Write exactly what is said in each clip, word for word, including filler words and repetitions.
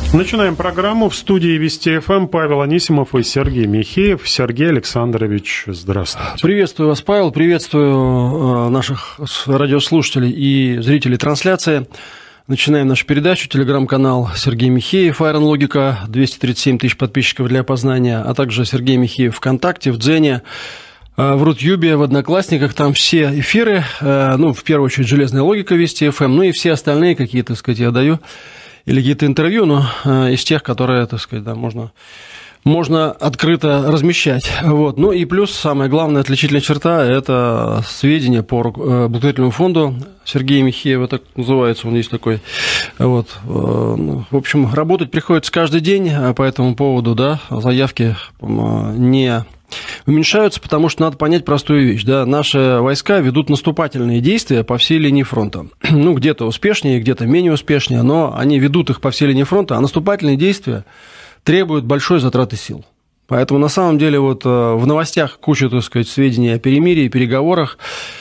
Начинаем программу. В студии Вести ФМ Павел Анисимов и Сергей Михеев. Сергей Александрович, здравствуйте. Приветствую вас, Павел. Приветствую наших радиослушателей и зрителей трансляции. Начинаем нашу передачу. Телеграм-канал Сергей Михеев, Iron Логика, двести тридцать семь тысяч подписчиков для опознания, а также Сергей Михеев ВКонтакте, в Дзене, в Рутюбе, в Одноклассниках. Там все эфиры, ну, в первую очередь, Железная Логика Вести ФМ, ну и все остальные какие, так сказать, я даю. Или какие-то интервью, но из тех, которые, так сказать, да, можно, можно открыто размещать. Вот. Ну и плюс, самая главная отличительная черта – это сведения по благотворительному фонду Сергея Михеева, так называется, он есть такой. Вот. В общем, работать приходится каждый день по этому поводу, да, заявки не уменьшаются, потому что надо понять простую вещь. Да? Наши войска ведут наступательные действия по всей линии фронта. Ну, где-то успешнее, где-то менее успешнее, но они ведут их по всей линии фронта, а наступательные действия требуют большой затраты сил. Поэтому, на самом деле, вот в новостях куча, так сказать, сведений о перемирии, переговорах,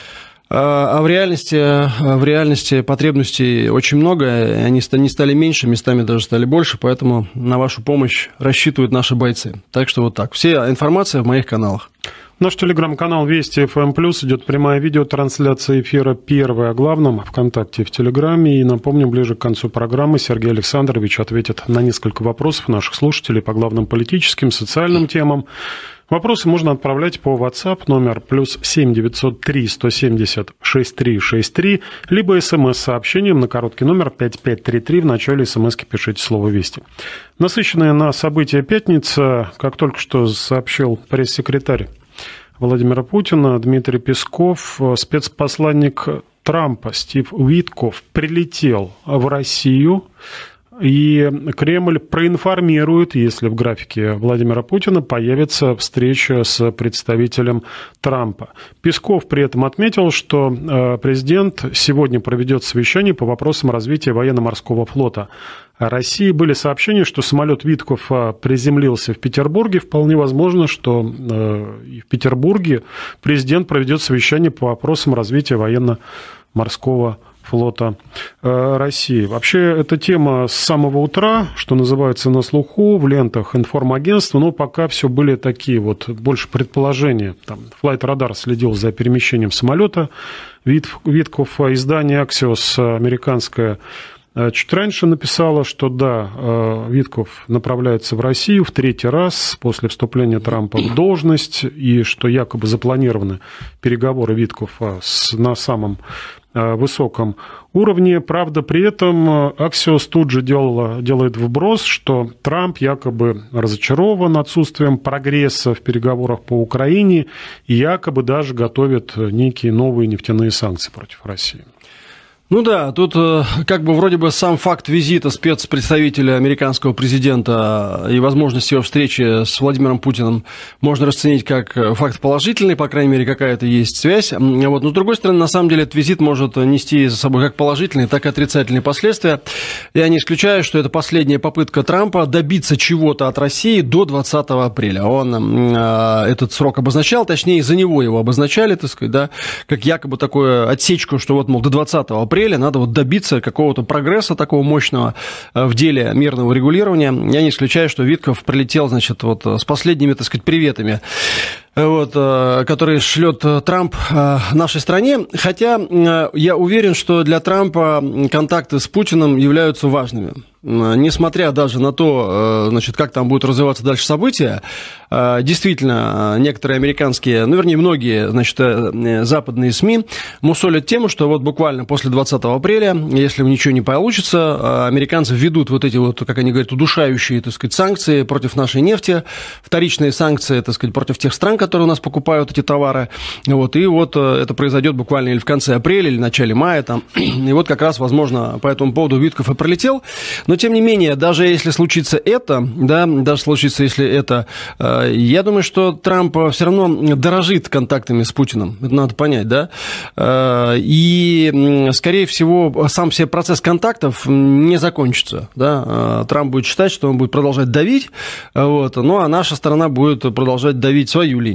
а в реальности, в реальности потребностей очень много, они не стали меньше, местами даже стали больше, поэтому на вашу помощь рассчитывают наши бойцы. Так что вот так. Вся информация в моих каналах. Наш телеграм-канал Вести ФМ Плюс, идет прямая видеотрансляция эфира первая о главном ВКонтакте и в Телеграме. И напомню, ближе к концу программы Сергей Александрович ответит на несколько вопросов наших слушателей по главным политическим, социальным темам. Вопросы можно отправлять по WhatsApp номер плюс семь девятьсот три сто семьдесят шестьдесят три шестьдесят три, либо смс-сообщением на короткий номер пять пять три три. В начале смс-ки пишите слово «Вести». Насыщенная на события пятница, как только что сообщил пресс-секретарь Владимира Путина Дмитрий Песков, спецпосланник Трампа Стив Уитков прилетел в Россию. И Кремль проинформирует, если в графике Владимира Путина появится встреча с представителем Трампа. Песков при этом отметил, что президент сегодня проведет совещание по вопросам развития военно-морского флота России. Были сообщения, что самолет Уитков приземлился в Петербурге. Вполне возможно, что и в Петербурге президент проведет совещание по вопросам развития военно-морского флота. флота России. Вообще, эта тема с самого утра, что называется, на слуху, в лентах информагентства, но пока все были такие вот, больше предположения. Там Flight Radar следил за перемещением самолета Уитков. Издание Axios американское чуть раньше написала, что да, Уитков направляется в Россию в третий раз после вступления Трампа в должность, и что якобы запланированы переговоры Уиткова на самом высоком уровне. Правда, при этом Axios тут же делала, делает вброс, что Трамп якобы разочарован отсутствием прогресса в переговорах по Украине и якобы даже готовит некие новые нефтяные санкции против России. Ну да, тут как бы вроде бы сам факт визита спецпредставителя американского президента и возможность его встречи с Владимиром Путиным можно расценить как факт положительный, по крайней мере, какая-то есть связь. Вот. Но с другой стороны, на самом деле, этот визит может нести за собой как положительные, так и отрицательные последствия. Я не исключаю, что это последняя попытка Трампа добиться чего-то от России до двадцатого апреля. Он э, этот срок обозначал, точнее, за него его обозначали, так сказать, да, как якобы такую отсечку, что вот, мол, до двадцатого апреля надо вот добиться какого-то прогресса такого мощного в деле мирного регулирования. Я не исключаю, что Уитков прилетел, значит, вот с последними, так сказать, приветами, вот, которые шлет Трамп нашей стране. Хотя я уверен, что для Трампа контакты с Путиным являются важными. Несмотря даже на то, значит, как там будут развиваться дальше события, действительно, некоторые американские, ну, вернее, многие, значит, западные СМИ мусолят тему, что вот буквально после двадцатого апреля, если ничего не получится, американцы введут вот эти вот, как они говорят, удушающие, так сказать, санкции против нашей нефти, вторичные санкции, так сказать, против тех стран, которые у нас покупают эти товары, вот, и вот это произойдет буквально или в конце апреля, или в начале мая, там, и вот как раз, возможно, по этому поводу Уитков и пролетел. Но, тем не менее, даже если случится это, да, даже случится, если это, я думаю, что Трамп все равно дорожит контактами с Путиным, это надо понять, да, и, скорее всего, сам себе процесс контактов не закончится, да, Трамп будет считать, что он будет продолжать давить, вот, ну, а наша сторона будет продолжать давить свою линию.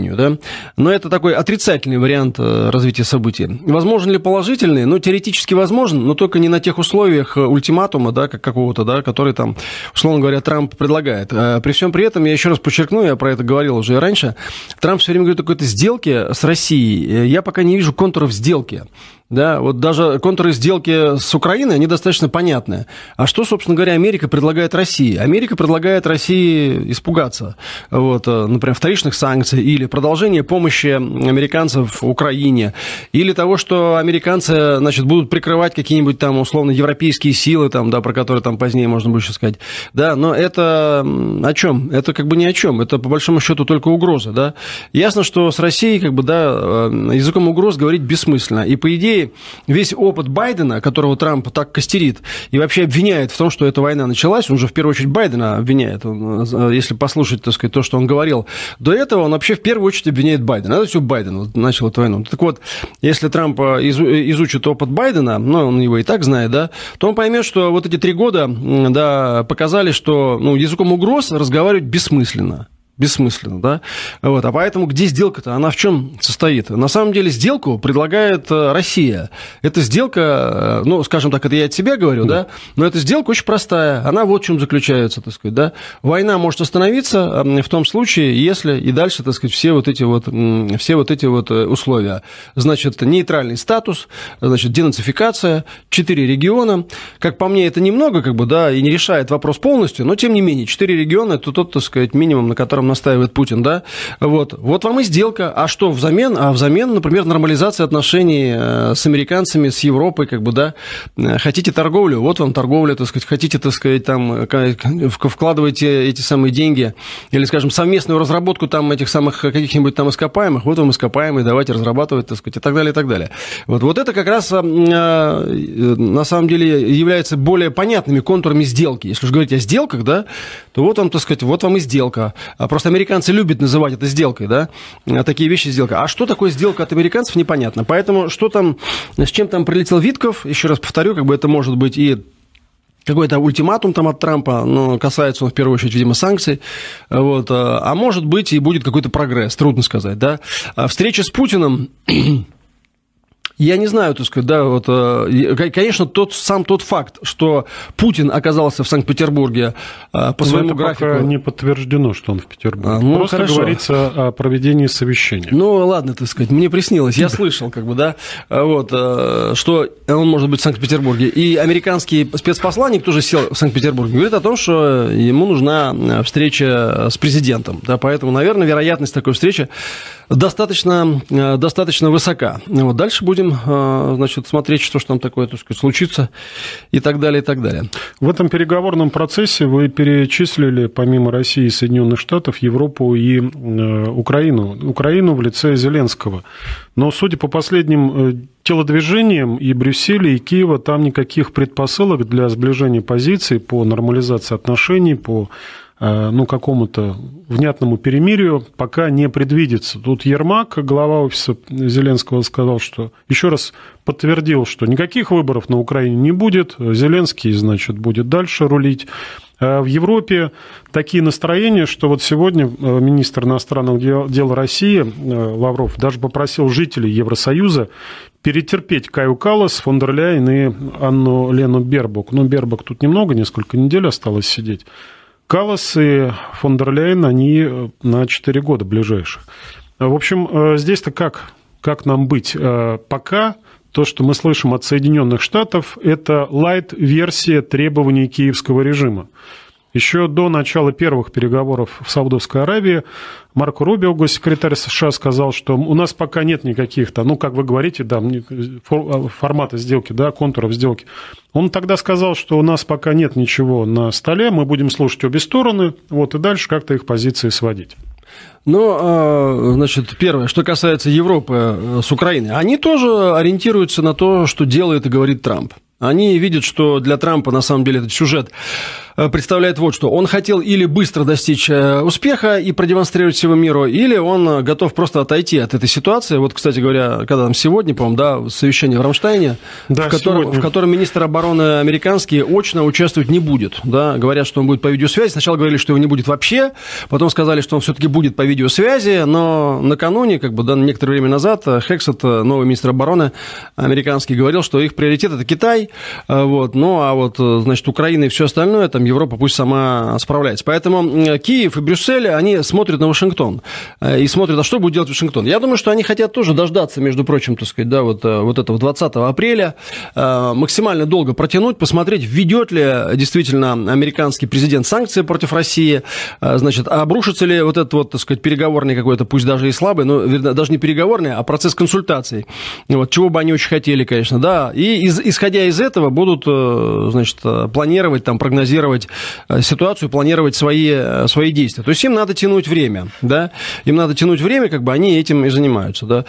сожалению, да. Но это такой отрицательный вариант развития событий. Возможен ли положительный? Ну, теоретически возможен, но только не на тех условиях ультиматума, да, как какого-то, да, который там, условно говоря, Трамп предлагает. При всем при этом, я еще раз подчеркну, я про это говорил уже и раньше, Трамп все время говорит о какой-то сделке с Россией. Я пока не вижу контуров сделки. Да, вот даже контуры сделки с Украиной, они достаточно понятны. А что, собственно говоря, Америка предлагает России? Америка предлагает России испугаться, вот, например, вторичных санкций или продолжение помощи американцев Украине, или того, что американцы, значит, будут прикрывать какие-нибудь там условно европейские силы, там, да, про которые там позднее можно будет еще сказать. Да, но это о чем? Это как бы ни о чем. Это по большому счету только угроза, да. Ясно, что с Россией, как бы, да, языком угроз говорить бессмысленно. И по идее весь опыт Байдена, которого Трамп так костерит и вообще обвиняет в том, что эта война началась, он же в первую очередь Байдена обвиняет, он, если послушать, так сказать, то, что он говорил до этого, он вообще в первую очередь обвиняет Байдена. Это все Байден вот, начал эту войну. Так вот, если Трамп изучит опыт Байдена, ну, он его и так знает, да, то он поймет, что вот эти три года, да, показали, что, ну, языком угроз разговаривать бессмысленно. Бессмысленно, да? Вот. А поэтому где сделка-то? Она в чем состоит? На самом деле сделку предлагает Россия. Эта сделка, ну, скажем так, это я от себя говорю, да, но эта сделка очень простая. Она вот в чем заключается, так сказать, да. Война может остановиться в том случае, если и дальше, так сказать, все вот эти вот, все вот эти вот условия. Значит, нейтральный статус, значит, денацификация, четыре региона. Как по мне, это немного, как бы, да, и не решает вопрос полностью, но тем не менее, четыре региона – это тот, так сказать, минимум, на котором настаивает Путин, да, вот, вот вам и сделка, а что взамен? А взамен, например, нормализация отношений с американцами, с Европой, как бы, да, хотите торговлю, вот вам торговля, так сказать, хотите, так сказать, там, вкладывайте эти самые деньги, или, скажем, совместную разработку там этих самых каких-нибудь там ископаемых, вот вам ископаемые, давайте разрабатывать, так сказать, и так далее, и так далее. Вот, вот это как раз, на самом деле, является более понятными контурами сделки. Если уж говорить о сделках, да, то вот вам, так сказать, вот вам и сделка. Просто американцы любят называть это сделкой, да, такие вещи сделка. А что такое сделка от американцев, непонятно. Поэтому что там, с чем там прилетел Витков, еще раз повторю, как бы это может быть и какой-то ультиматум там от Трампа, но касается он в первую очередь, видимо, санкций, вот, а может быть и будет какой-то прогресс, трудно сказать, да. Встреча с Путиным... Я не знаю, так сказать, да, вот, конечно, тот, сам тот факт, что Путин оказался в Санкт-Петербурге по но своему это графику... пока не подтверждено, что он в Петербурге. А, ну, просто хорошо. Говорится о проведении совещания. Ну, ладно, так сказать, мне приснилось, я слышал, как бы, да, вот, что он может быть в Санкт-Петербурге. И американский спецпосланник тоже сел в Санкт-Петербурге, говорит о том, что ему нужна встреча с президентом, да, поэтому, наверное, вероятность такой встречи достаточно, достаточно высока. Вот, дальше будем, значит, смотреть, что же там такое, так сказать, случится и так далее, и так далее. В этом переговорном процессе вы перечислили, помимо России и Соединенных Штатов, Европу и Украину. Украину в лице Зеленского. Но, судя по последним телодвижениям и Брюсселя, и Киева, там никаких предпосылок для сближения позиций по нормализации отношений, по ну, какому-то внятному перемирию пока не предвидится. Тут Ермак, глава офиса Зеленского, сказал, что еще раз подтвердил, что никаких выборов на Украине не будет. Зеленский, значит, будет дальше рулить. В Европе такие настроения, что вот сегодня министр иностранных дел, дел России Лавров даже попросил жителей Евросоюза перетерпеть Каю Каллас, фон дер Ляйен и Анну Лену Бербок. Ну, Бербок тут немного, несколько недель осталось сидеть. Каллас и фон дер Ляйен, они на четыре года ближайших. В общем, здесь-то как, как нам быть? Пока то, что мы слышим от Соединенных Штатов, это лайт-версия требований киевского режима. Еще до начала первых переговоров в Саудовской Аравии Марко Рубио, госсекретарь США, сказал, что у нас пока нет никаких-то, ну, как вы говорите, да, формата сделки, да, контуров сделки. Он тогда сказал, что у нас пока нет ничего на столе, мы будем слушать обе стороны, вот, и дальше как-то их позиции сводить. Ну, значит, первое, что касается Европы с Украиной, они тоже ориентируются на то, что делает и говорит Трамп. Они видят, что для Трампа, на самом деле, этот сюжет представляет вот что. Он хотел или быстро достичь успеха и продемонстрировать всему миру, или он готов просто отойти от этой ситуации. Вот, кстати говоря, когда там сегодня, по-моему, да, совещание в Рамштайне, да, в, котором, в котором министр обороны американский очно участвовать не будет. Да, говорят, что он будет по видеосвязи. Сначала говорили, что его не будет вообще, потом сказали, что он все-таки будет по видеосвязи, но накануне, как бы, да, некоторое время назад, Хексет, новый министр обороны американский, говорил, что их приоритет – это Китай, вот, ну, а вот, значит, Украина и все остальное, там, Европа пусть сама справляется. Поэтому Киев и Брюссель, они смотрят на Вашингтон и смотрят, а что будет делать Вашингтон. Я думаю, что они хотят тоже дождаться, между прочим, так сказать, да, вот, вот этого двадцатого апреля, максимально долго протянуть, посмотреть, введет ли действительно американский президент санкции против России, значит, обрушится ли вот этот вот, так сказать, переговорный какой-то, пусть даже и слабый, но даже не переговорный, а процесс консультаций, вот, чего бы они очень хотели, конечно, да, и из, исходя из этого будут, значит, планировать, там, прогнозировать ситуацию, планировать свои, свои действия. То есть им надо тянуть время, да, им надо тянуть время, как бы они этим и занимаются, да.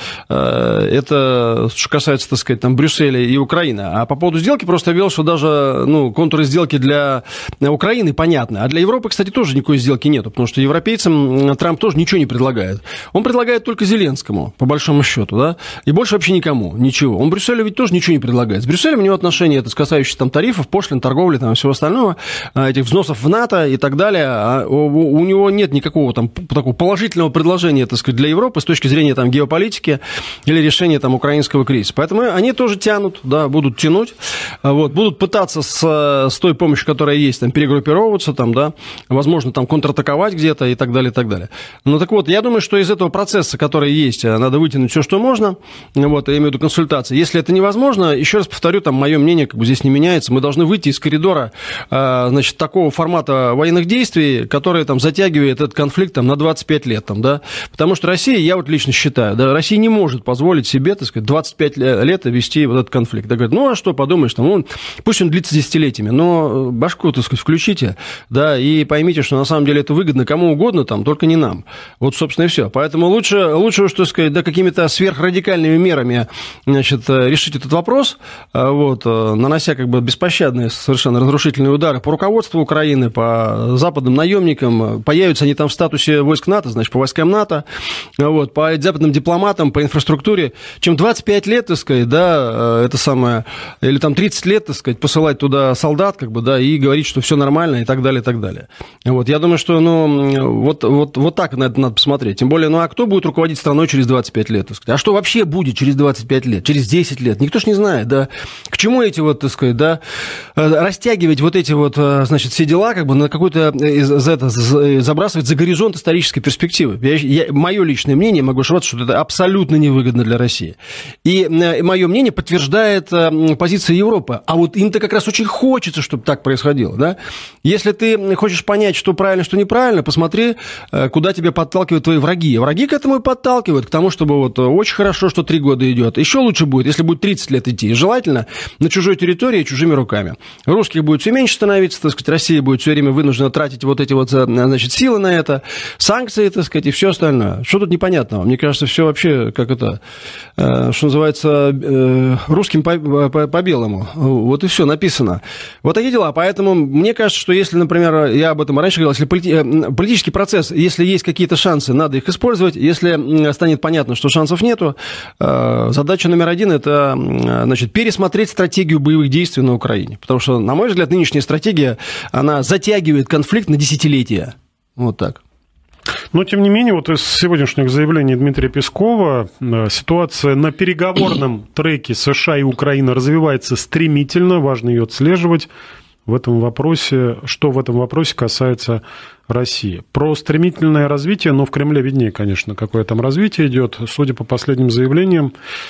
Это, что касается, так сказать, там, Брюсселя и Украины. А по поводу сделки просто объявил, что даже, ну, контуры сделки для Украины понятны, а для Европы, кстати, тоже никакой сделки нету, потому что европейцам Трамп тоже ничего не предлагает. Он предлагает только Зеленскому, по большому счету, да, и больше вообще никому, ничего. Он Брюсселю ведь тоже ничего не предлагает. С Брюсселем у него отношения, это касающиеся там тарифов, пошлин, торговли, там, и всего остального, этих взносов в НАТО и так далее, а у, у него нет никакого там такого положительного предложения, так сказать, для Европы с точки зрения там геополитики или решения там украинского кризиса. Поэтому они тоже тянут, да, будут тянуть, вот, будут пытаться с, с той помощью, которая есть, там, перегруппировываться, там, да, возможно, там, контратаковать где-то и так далее, и так далее. Ну, так вот, я думаю, что из этого процесса, который есть, надо вытянуть все, что можно, вот, я имею в виду консультации. Если это невозможно, еще раз повторю, там, мое мнение, как бы, здесь не меняется, мы должны выйти из коридора, значит, такого формата военных действий, который там затягивает этот конфликт там, на двадцать пять лет. Там, да? Потому что Россия, я вот лично считаю, да, Россия не может позволить себе, так сказать, двадцать пять лет вести вот этот конфликт. Да, говорят, ну а что, подумаешь, там, он, пусть он длится десятилетиями, но башку, так сказать, включите, да, и поймите, что на самом деле это выгодно кому угодно, там, только не нам. Вот, собственно, и все. Поэтому лучше, лучше, что сказать, да, какими-то сверхрадикальными мерами, значит, решить этот вопрос, вот, нанося как бы беспощадные совершенно разрушительные удары по руководству Украины, по западным наемникам, появятся они там в статусе войск НАТО, значит, по войскам НАТО, вот, по западным дипломатам, по инфраструктуре, чем двадцать пять лет, так сказать, да, это самое, или там тридцать лет, так сказать, посылать туда солдат, как бы, да, и говорить, что все нормально, и так далее, и так далее. Вот, я думаю, что, ну, вот, вот, вот так на это надо посмотреть. Тем более, ну, а кто будет руководить страной через двадцать пять лет, так сказать? А что вообще будет через двадцать пять лет, через десять лет? Никто ж не знает, да. К чему эти вот, так сказать, да, растягивать вот эти вот, значит, все дела, как бы, на какой-то, за это, забрасывать за горизонт исторической перспективы. Я, я, мое личное мнение, могу ошибаться, что это абсолютно невыгодно для России. И мое мнение подтверждает позиция Европы. А вот им-то как раз очень хочется, чтобы так происходило, да. Если ты хочешь понять, что правильно, что неправильно, посмотри, куда тебя подталкивают твои враги. Враги к этому и подталкивают, к тому, чтобы вот очень хорошо, что три года идет. Еще лучше будет, если будет тридцать лет идти. И желательно на чужой территории, чужими руками. Русских будет все меньше становиться, так сказать, Россия будет все время вынуждена тратить вот эти вот, значит, силы на это, санкции, так сказать, и все остальное. Что тут непонятного? Мне кажется, все вообще, как это, что называется, русским по, по, по белому. Вот и все написано. Вот такие дела. Поэтому мне кажется, что если, например, я об этом раньше говорил, если полити... политический процесс, если есть какие-то шансы, надо их использовать. Если станет понятно, что шансов нету, задача номер один – это, значит, пересмотреть стратегию боевых действий на Украине. Потому что, на мой взгляд, нынешняя стратегия, она затягивает конфликт на десятилетия. Вот так. Но, тем не менее, вот из сегодняшних заявлений Дмитрия Пескова ситуация на переговорном треке США и Украины развивается стремительно, важно ее отслеживать. В этом вопросе, что в этом вопросе касается России. Про стремительное развитие, но в Кремле виднее, конечно, какое там развитие идет. Судя по последним заявлениям,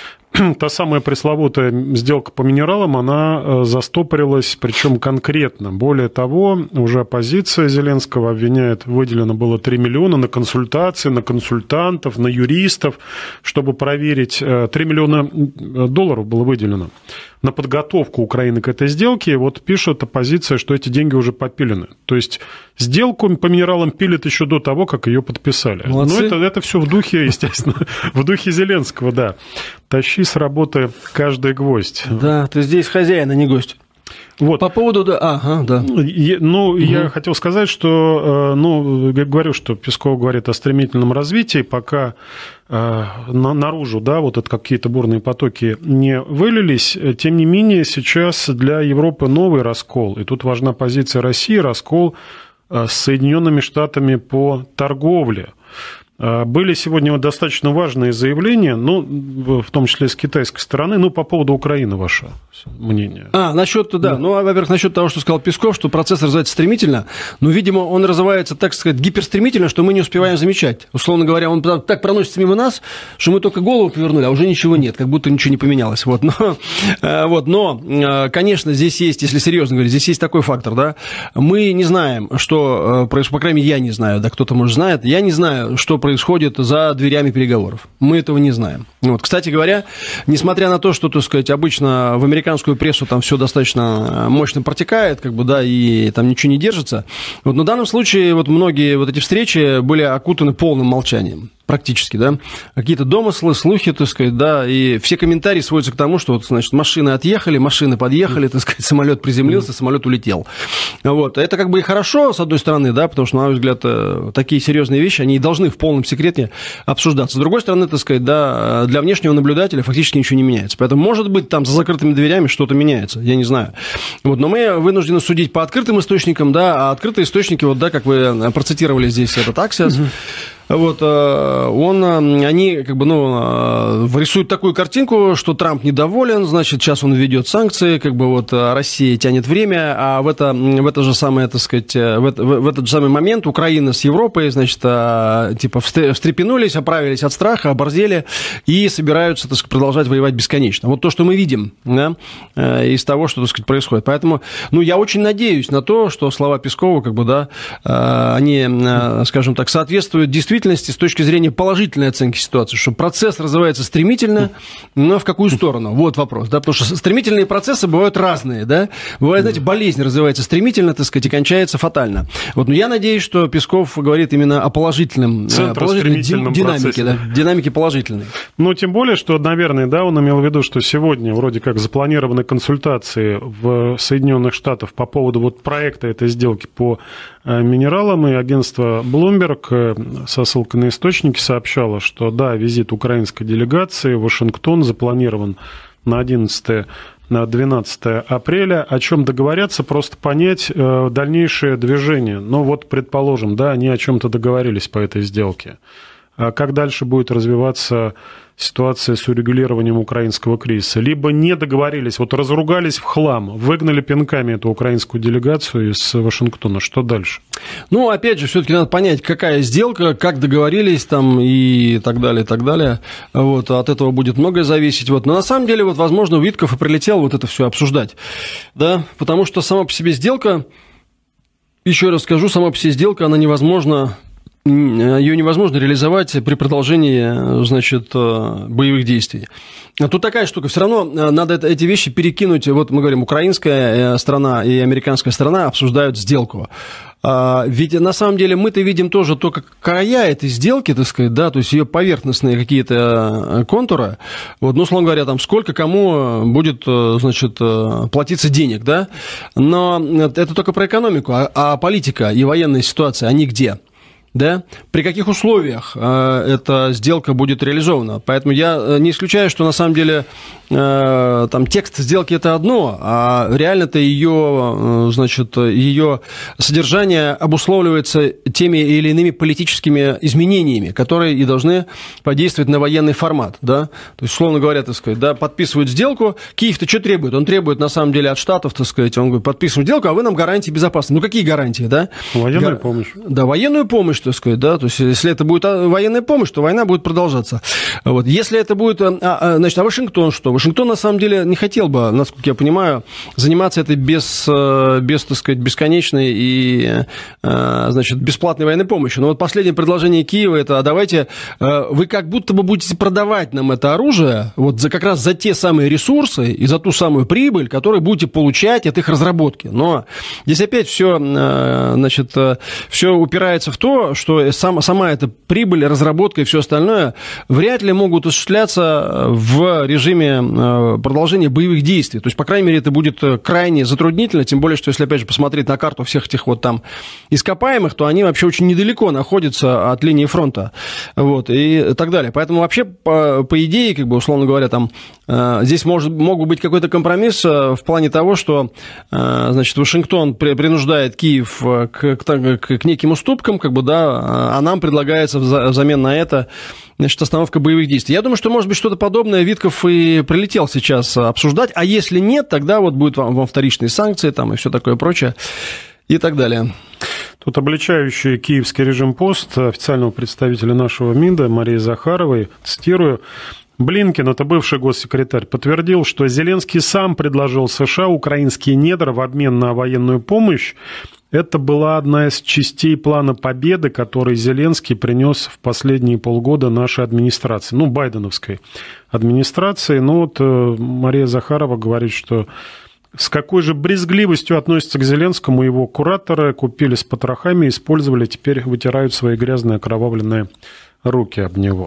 та самая пресловутая сделка по минералам, она застопорилась, причем конкретно. Более того, уже оппозиция Зеленского обвиняет, выделено было три миллиона на консультации, на консультантов, на юристов, чтобы проверить, три миллиона долларов было выделено на подготовку Украины к этой сделке. Вот пишет оппозиция, что эти деньги уже попилены. То есть сделку по минералам пилят еще до того, как ее подписали. Молодцы. Но это, это все в духе, естественно, в духе Зеленского, да. Тащи с работы каждый гвоздь. Да, ты здесь хозяин, а не гость. Вот. По поводу, да, ага, да. Я, ну, угу. я хотел сказать, что, ну, я говорю, что Песков говорит о стремительном развитии, пока э, на, наружу, да, вот это какие-то бурные потоки не вылились, тем не менее сейчас для Европы новый раскол, и тут важна позиция России, раскол э, с Соединенными Штатами по торговле. Были сегодня достаточно важные заявления, ну, в том числе с китайской стороны, ну, по поводу Украины ваше мнение. А, насчет, да, да. ну, во-первых, насчет того, что сказал Песков, что процесс развивается стремительно, но, видимо, он развивается, так сказать, гиперстремительно, что мы не успеваем замечать. Условно говоря, он так проносится мимо нас, что мы только голову повернули, а уже ничего нет, как будто ничего не поменялось. Вот, но, вот, но конечно, здесь есть, если серьезно говорить, здесь есть такой фактор, да, мы не знаем, что происходит, по крайней мере, я не знаю, да, кто-то, может, знает, я не знаю, что происходит за дверями переговоров. Мы этого не знаем. Вот. Кстати говоря, несмотря на то, что, так сказать, обычно в американскую прессу там все достаточно мощно протекает, как бы, да, и там ничего не держится, вот, но в данном случае вот многие вот эти встречи были окутаны полным молчанием. Практически, да, какие-то домыслы, слухи, так сказать, да, и все комментарии сводятся к тому, что, вот, значит, машины отъехали, машины подъехали, так сказать, самолет приземлился, самолет улетел. Вот, это как бы и хорошо, с одной стороны, да, потому что, на мой взгляд, такие серьезные вещи, они должны в полном секрете обсуждаться. С другой стороны, так сказать, да, для внешнего наблюдателя фактически ничего не меняется. Поэтому, может быть, там за закрытыми дверями что-то меняется, я не знаю. Вот, но мы вынуждены судить по открытым источникам, да, а открытые источники, вот, да, как вы процитировали здесь этот Axios, вот, он, они как бы, ну, рисуют такую картинку, что Трамп недоволен, значит, сейчас он введет санкции, как бы вот Россия тянет время, а в, это, в, это же самое, так сказать, в, это, в этот же самый момент Украина с Европой, значит, типа встрепенулись, оправились от страха, оборзели и собираются, так сказать, продолжать воевать бесконечно. Вот то, что мы видим, да, из того, что, так сказать, происходит. Поэтому, ну, я очень надеюсь на то, что слова Пескова, как бы, да, они, скажем так, соответствуют действительно с точки зрения положительной оценки ситуации, что процесс развивается стремительно, но в какую сторону? Вот вопрос, да, потому что стремительные процессы бывают разные, да, бывает, знаете, болезнь развивается стремительно, так сказать, и кончается фатально. Вот, но я надеюсь, что Песков говорит именно о положительном, положительной динамике, да, динамике положительной. Ну, тем более, что, наверное, да, он имел в виду, что сегодня вроде как запланированы консультации в Соединенных Штатах по поводу вот проекта этой сделки по минералам, и агентство Bloomberg со ссылкой на источники сообщало, что да, визит украинской делегации в Вашингтон запланирован на одиннадцатое-двенадцатое апреля. О чем договорятся, просто понять э, дальнейшее движение. Ну вот, предположим, да, они о чем-то договорились по этой сделке. А как дальше будет развиваться ситуация с урегулированием украинского кризиса? Либо не договорились, вот разругались в хлам, выгнали пинками эту украинскую делегацию из Вашингтона. Что дальше? Ну, опять же, все-таки надо понять, какая сделка, как договорились там и так далее, и так далее. Вот, от этого будет многое зависеть. Вот. Но на самом деле, вот, возможно, Витков и прилетел вот это все обсуждать. Да? Потому что сама по себе сделка, еще раз скажу, сама по себе сделка, она невозможна. Ее невозможно реализовать при продолжении, значит, боевых действий. Тут такая штука, все равно надо эти вещи перекинуть. Вот мы говорим, украинская сторона и американская сторона обсуждают сделку. Ведь на самом деле мы-то видим тоже только края этой сделки, так сказать, да, то есть ее поверхностные какие-то контуры. Вот, ну, условно говоря, там сколько кому будет, значит, платиться денег, да. Но это только про экономику, а, а политика и военная ситуация, они где? Да? При каких условиях э, эта сделка будет реализована? Поэтому я не исключаю, что на самом деле э, там текст сделки это одно, а реально-то ее, э, значит, ее содержание обусловливается теми или иными политическими изменениями, которые и должны подействовать на военный формат. Да? То есть, условно говоря, так сказать, да, подписывают сделку, Киев-то что требует? Он требует, на самом деле, от Штатов, так сказать, он говорит, подписываем сделку, а вы нам гарантии безопасности. Ну, какие гарантии, да? Военную Гар... помощь. Да, военную помощь. так сказать, да, то есть если это будет военная помощь, то война будет продолжаться. Вот. Если это будет, а, значит, а Вашингтон что? Вашингтон, на самом деле, не хотел бы, насколько я понимаю, заниматься этой без, без, так сказать, бесконечной и, значит, бесплатной военной помощью. Но вот последнее предложение Киева, это, а давайте, вы как будто бы будете продавать нам это оружие, вот за, как раз за те самые ресурсы и за ту самую прибыль, которую будете получать от их разработки. Но здесь опять все, значит, все упирается в то, что сам, сама эта прибыль, разработка и все остальное вряд ли могут осуществляться в режиме продолжения боевых действий. То есть, по крайней мере, это будет крайне затруднительно, тем более, что если, опять же, посмотреть на карту всех этих вот там ископаемых, то они вообще очень недалеко находятся от линии фронта, вот, и так далее. Поэтому вообще, по, по идее, как бы, условно говоря, там, здесь может, мог бы быть какой-то компромисс в плане того, что, значит, Вашингтон принуждает Киев к, к, к неким уступкам, как бы, да, а нам предлагается взамен на это, значит, остановка боевых действий. Я думаю, что, может быть, что-то подобное Витков и прилетел сейчас обсуждать, а если нет, тогда вот будет вам, вам вторичные санкции там и все такое прочее и так далее. Тут обличающий киевский режим пост официального представителя нашего МИДа Марии Захаровой, цитирую, Блинкен, это бывший госсекретарь, подтвердил, что Зеленский сам предложил США украинские недра в обмен на военную помощь. Это была одна из частей плана победы, который Зеленский принес в последние полгода нашей администрации, ну, байденовской администрации. Ну, вот Мария Захарова говорит, что с какой же брезгливостью относятся к Зеленскому его кураторы, купили с потрохами, использовали, теперь вытирают свои грязные окровавленные руки об него.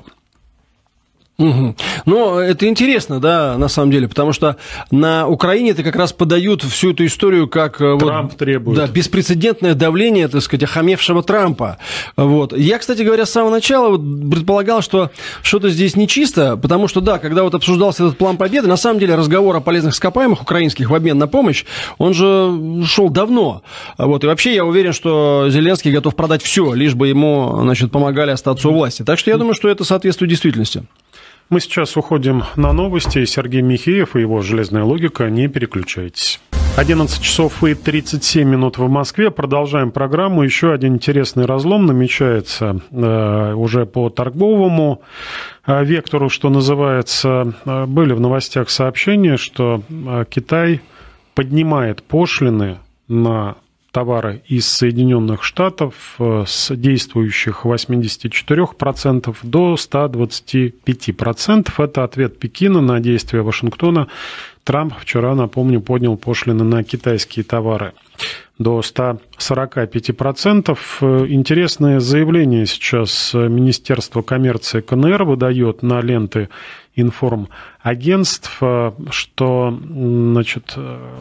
Угу. Ну, это интересно, да, на самом деле, потому что на Украине-то как раз подают всю эту историю как Трамп вот, требует. Да, беспрецедентное давление, так сказать, охамевшего Трампа. Вот. Я, кстати говоря, с самого начала вот предполагал, что что-то здесь нечисто, потому что, да, когда вот обсуждался этот план победы, на самом деле разговор о полезных ископаемых украинских в обмен на помощь, он же шел давно. Вот. И вообще я уверен, что Зеленский готов продать все, лишь бы ему, значит, помогали остаться у власти. Так что я думаю, что это соответствует действительности. Мы сейчас уходим на новости. Сергей Михеев и его «Железная логика». Не переключайтесь. одиннадцать часов и тридцать семь минут в Москве. Продолжаем программу. Еще один интересный разлом намечается э, уже по торговому э, вектору, что называется. Э, были в новостях сообщения, что э, Китай поднимает пошлины на товары из Соединенных Штатов с действующих восемьдесят четыре процента до ста двадцати пяти процентов. Это ответ Пекина на действия Вашингтона. Трамп вчера, напомню, поднял пошлины на китайские товары до ста сорока пяти процентов. Интересное заявление сейчас Министерство коммерции КНР выдает на ленты информагентств, что, значит,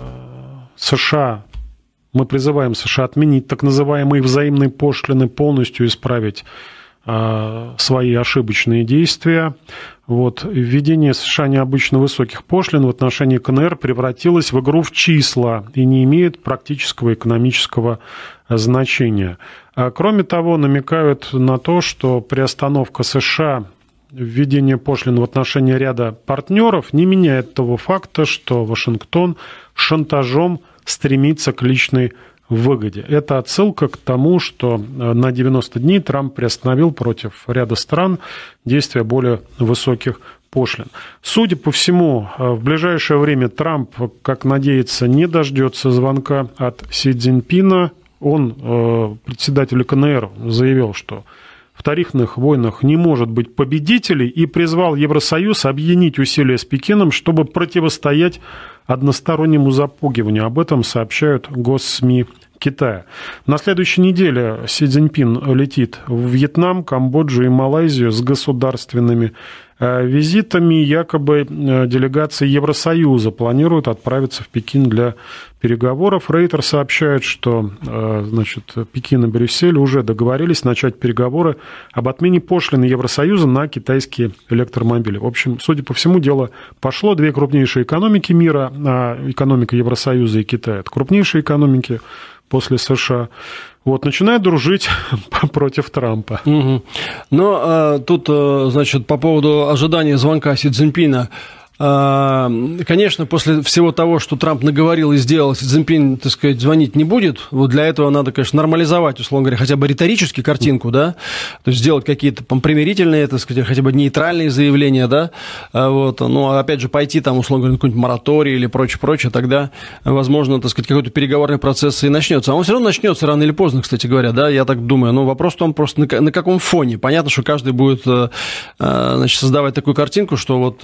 США... Мы призываем США отменить так называемые взаимные пошлины, полностью исправить э, свои ошибочные действия. Вот. Введение США необычно высоких пошлин в отношении КНР превратилось в игру в числа и не имеет практического экономического значения. А, кроме того, намекают на то, что приостановка США введения пошлин в отношении ряда партнеров не меняет того факта, что Вашингтон шантажом стремится к личной выгоде. Это отсылка к тому, что на девяносто дней Трамп приостановил против ряда стран действия более высоких пошлин. Судя по всему, в ближайшее время Трамп, как надеется, не дождется звонка от Си Цзиньпина. Он, председатель КНР, заявил, что в тарифных войнах не может быть победителей, и призвал Евросоюз объединить усилия с Пекином, чтобы противостоять одностороннему запугиванию. Об этом сообщают госсми Китая. На следующей неделе Си Цзиньпин летит в Вьетнам, Камбоджу и Малайзию с государственными визитами. Якобы делегации Евросоюза планируют отправиться в Пекин для переговоров. Рейтер сообщает, что, значит, Пекин и Брюссель уже договорились начать переговоры об отмене пошлины Евросоюза на китайские электромобили. В общем, судя по всему, дело пошло. Две крупнейшие экономики мира, экономика Евросоюза и Китая, это крупнейшие экономики после США, вот, начинают дружить против Трампа. Угу. Но а, тут, значит, по поводу ожидания звонка Си Цзиньпина, Конечно, после всего того, что Трамп наговорил и сделал, Си Цзиньпин, так сказать, звонить не будет. Вот для этого надо, конечно, нормализовать, условно говоря, хотя бы риторически картинку, да, то есть сделать какие-то примирительные, так сказать, хотя бы нейтральные заявления, да, вот, ну, опять же, пойти там, условно говоря, на какой-нибудь мораторий или прочее, прочее, тогда, возможно, так сказать, какой-то переговорный процесс и начнется. А он все равно начнется рано или поздно, кстати говоря, да, я так думаю. Но вопрос в том, просто на, на каком фоне. Понятно, что каждый будет, значит, создавать такую картинку, что вот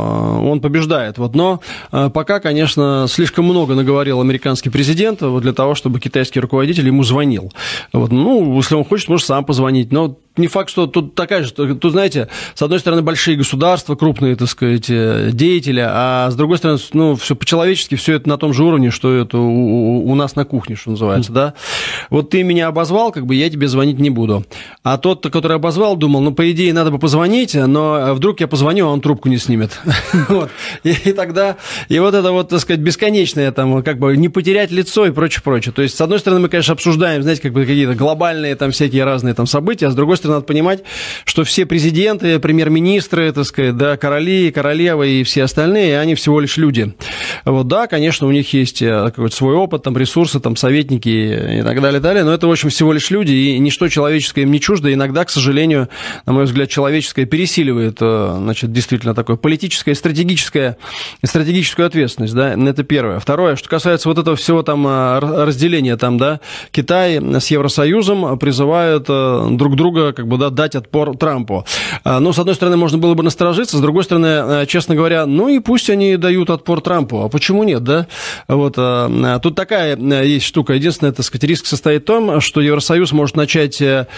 он побеждает. Вот. Но пока, конечно, слишком много наговорил американский президент вот для того, чтобы китайский руководитель ему звонил. Вот. Ну, если он хочет, может сам позвонить. Но не факт, что тут такая же, тут, знаете, с одной стороны, большие государства, крупные, так сказать, деятели, а с другой стороны, ну, все по-человечески, все это на том же уровне, что это у, у нас на кухне, что называется, mm. да. Вот ты меня обозвал, как бы я тебе звонить не буду. А тот, который обозвал, думал, ну, по идее, надо бы позвонить, но вдруг я позвоню, а он трубку не снимет. Вот. И, и тогда, и вот это вот, так сказать, бесконечное, там, как бы не потерять лицо и прочее, прочее. То есть, с одной стороны, мы, конечно, обсуждаем, знаете, как бы какие-то глобальные там всякие разные там события, а с другой стороны, надо понимать, что все президенты, премьер-министры, так сказать, да, короли, королевы и все остальные, они всего лишь люди. Вот, да, конечно, у них есть какой-то свой опыт, там, ресурсы, там, советники и так далее, далее, но это, в общем, всего лишь люди, и ничто человеческое им не чуждо. Иногда, к сожалению, на мой взгляд, человеческое пересиливает, значит, действительно такое политическое и стратегическое, стратегическую ответственность, да, это первое. Второе, что касается вот этого всего там разделения, там, да, Китай с Евросоюзом призывают друг друга, как бы, да, дать отпор Трампу. Ну, с одной стороны, можно было бы насторожиться, с другой стороны, честно говоря, ну и пусть они дают отпор Трампу, а почему нет, да? Вот, тут такая есть штука. Единственное, так сказать, риск состоит в том, что Евросоюз может начать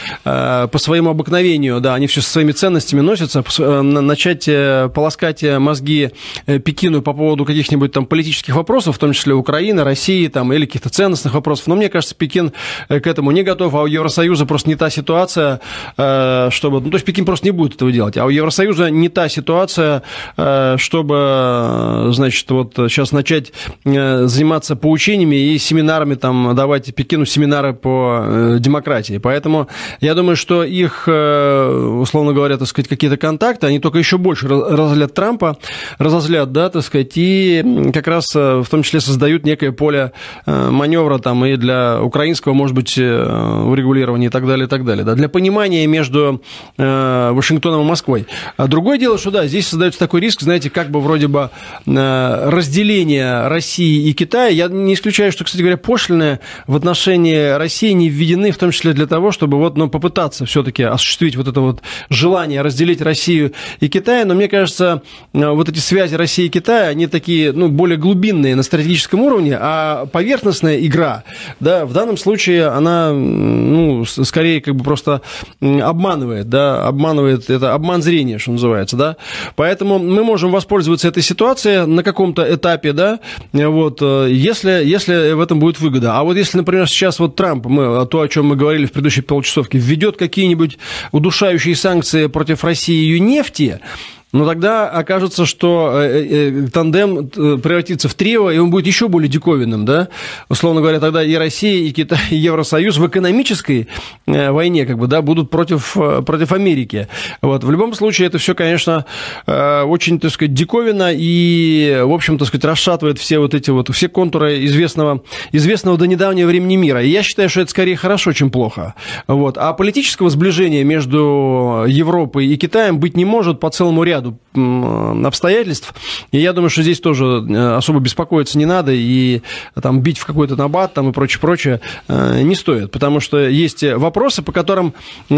по своему обыкновению, да, они все со своими ценностями носятся, начать полоскать мозги Пекину по поводу каких-нибудь там политических вопросов, в том числе Украины, России, там, или каких-то ценностных вопросов. Но мне кажется, Пекин к этому не готов, а у Евросоюза просто не та ситуация, чтобы... Ну, то есть Пекин просто не будет этого делать. А у Евросоюза не та ситуация, чтобы, значит, вот сейчас начать заниматься поучениями и семинарами, там, давать Пекину семинары по демократии. Поэтому я думаю, что их, условно говоря, так сказать, какие-то контакты, они только еще больше разозлят Трампа, разозлят, да, так сказать, и как раз в том числе создают некое поле маневра там и для украинского, может быть, урегулирования и так далее, и так далее, да, для понимания между э, Вашингтоном и Москвой. А другое дело, что да, здесь создается такой риск, знаете, как бы вроде бы э, разделение России и Китая. Я не исключаю, что, кстати говоря, пошлины в отношении России не введены, в том числе для того, чтобы вот, ну, попытаться все-таки осуществить вот это вот желание разделить Россию и Китай. Но мне кажется, э, вот эти связи России и Китая, они такие, ну, более глубинные на стратегическом уровне, а поверхностная игра, да, в данном случае она, ну, скорее как бы просто обманывает, да, обманывает, это обман зрения, что называется, да, поэтому мы можем воспользоваться этой ситуацией на каком-то этапе, да, вот, если, если в этом будет выгода. А вот если, например, сейчас вот Трамп, мы, то, о чем мы говорили в предыдущей полчасовке, введет какие-нибудь удушающие санкции против России и ее нефти, но тогда окажется, что тандем превратится в трио, и он будет еще более диковинным, да? Условно говоря, тогда и Россия, и Китай, и Евросоюз в экономической войне, как бы, да, будут против, против Америки. Вот. В любом случае, это все, конечно, очень, так сказать, диковинно и, в общем, так сказать, расшатывает все вот эти вот, все контуры известного, известного до недавнего времени мира. И я считаю, что это скорее хорошо, чем плохо. Вот. А политического сближения между Европой и Китаем быть не может по целому ряду обстоятельств, и я думаю, что здесь тоже особо беспокоиться не надо, и там бить в какой-то набат там, и прочее, прочее не стоит, потому что есть вопросы, по которым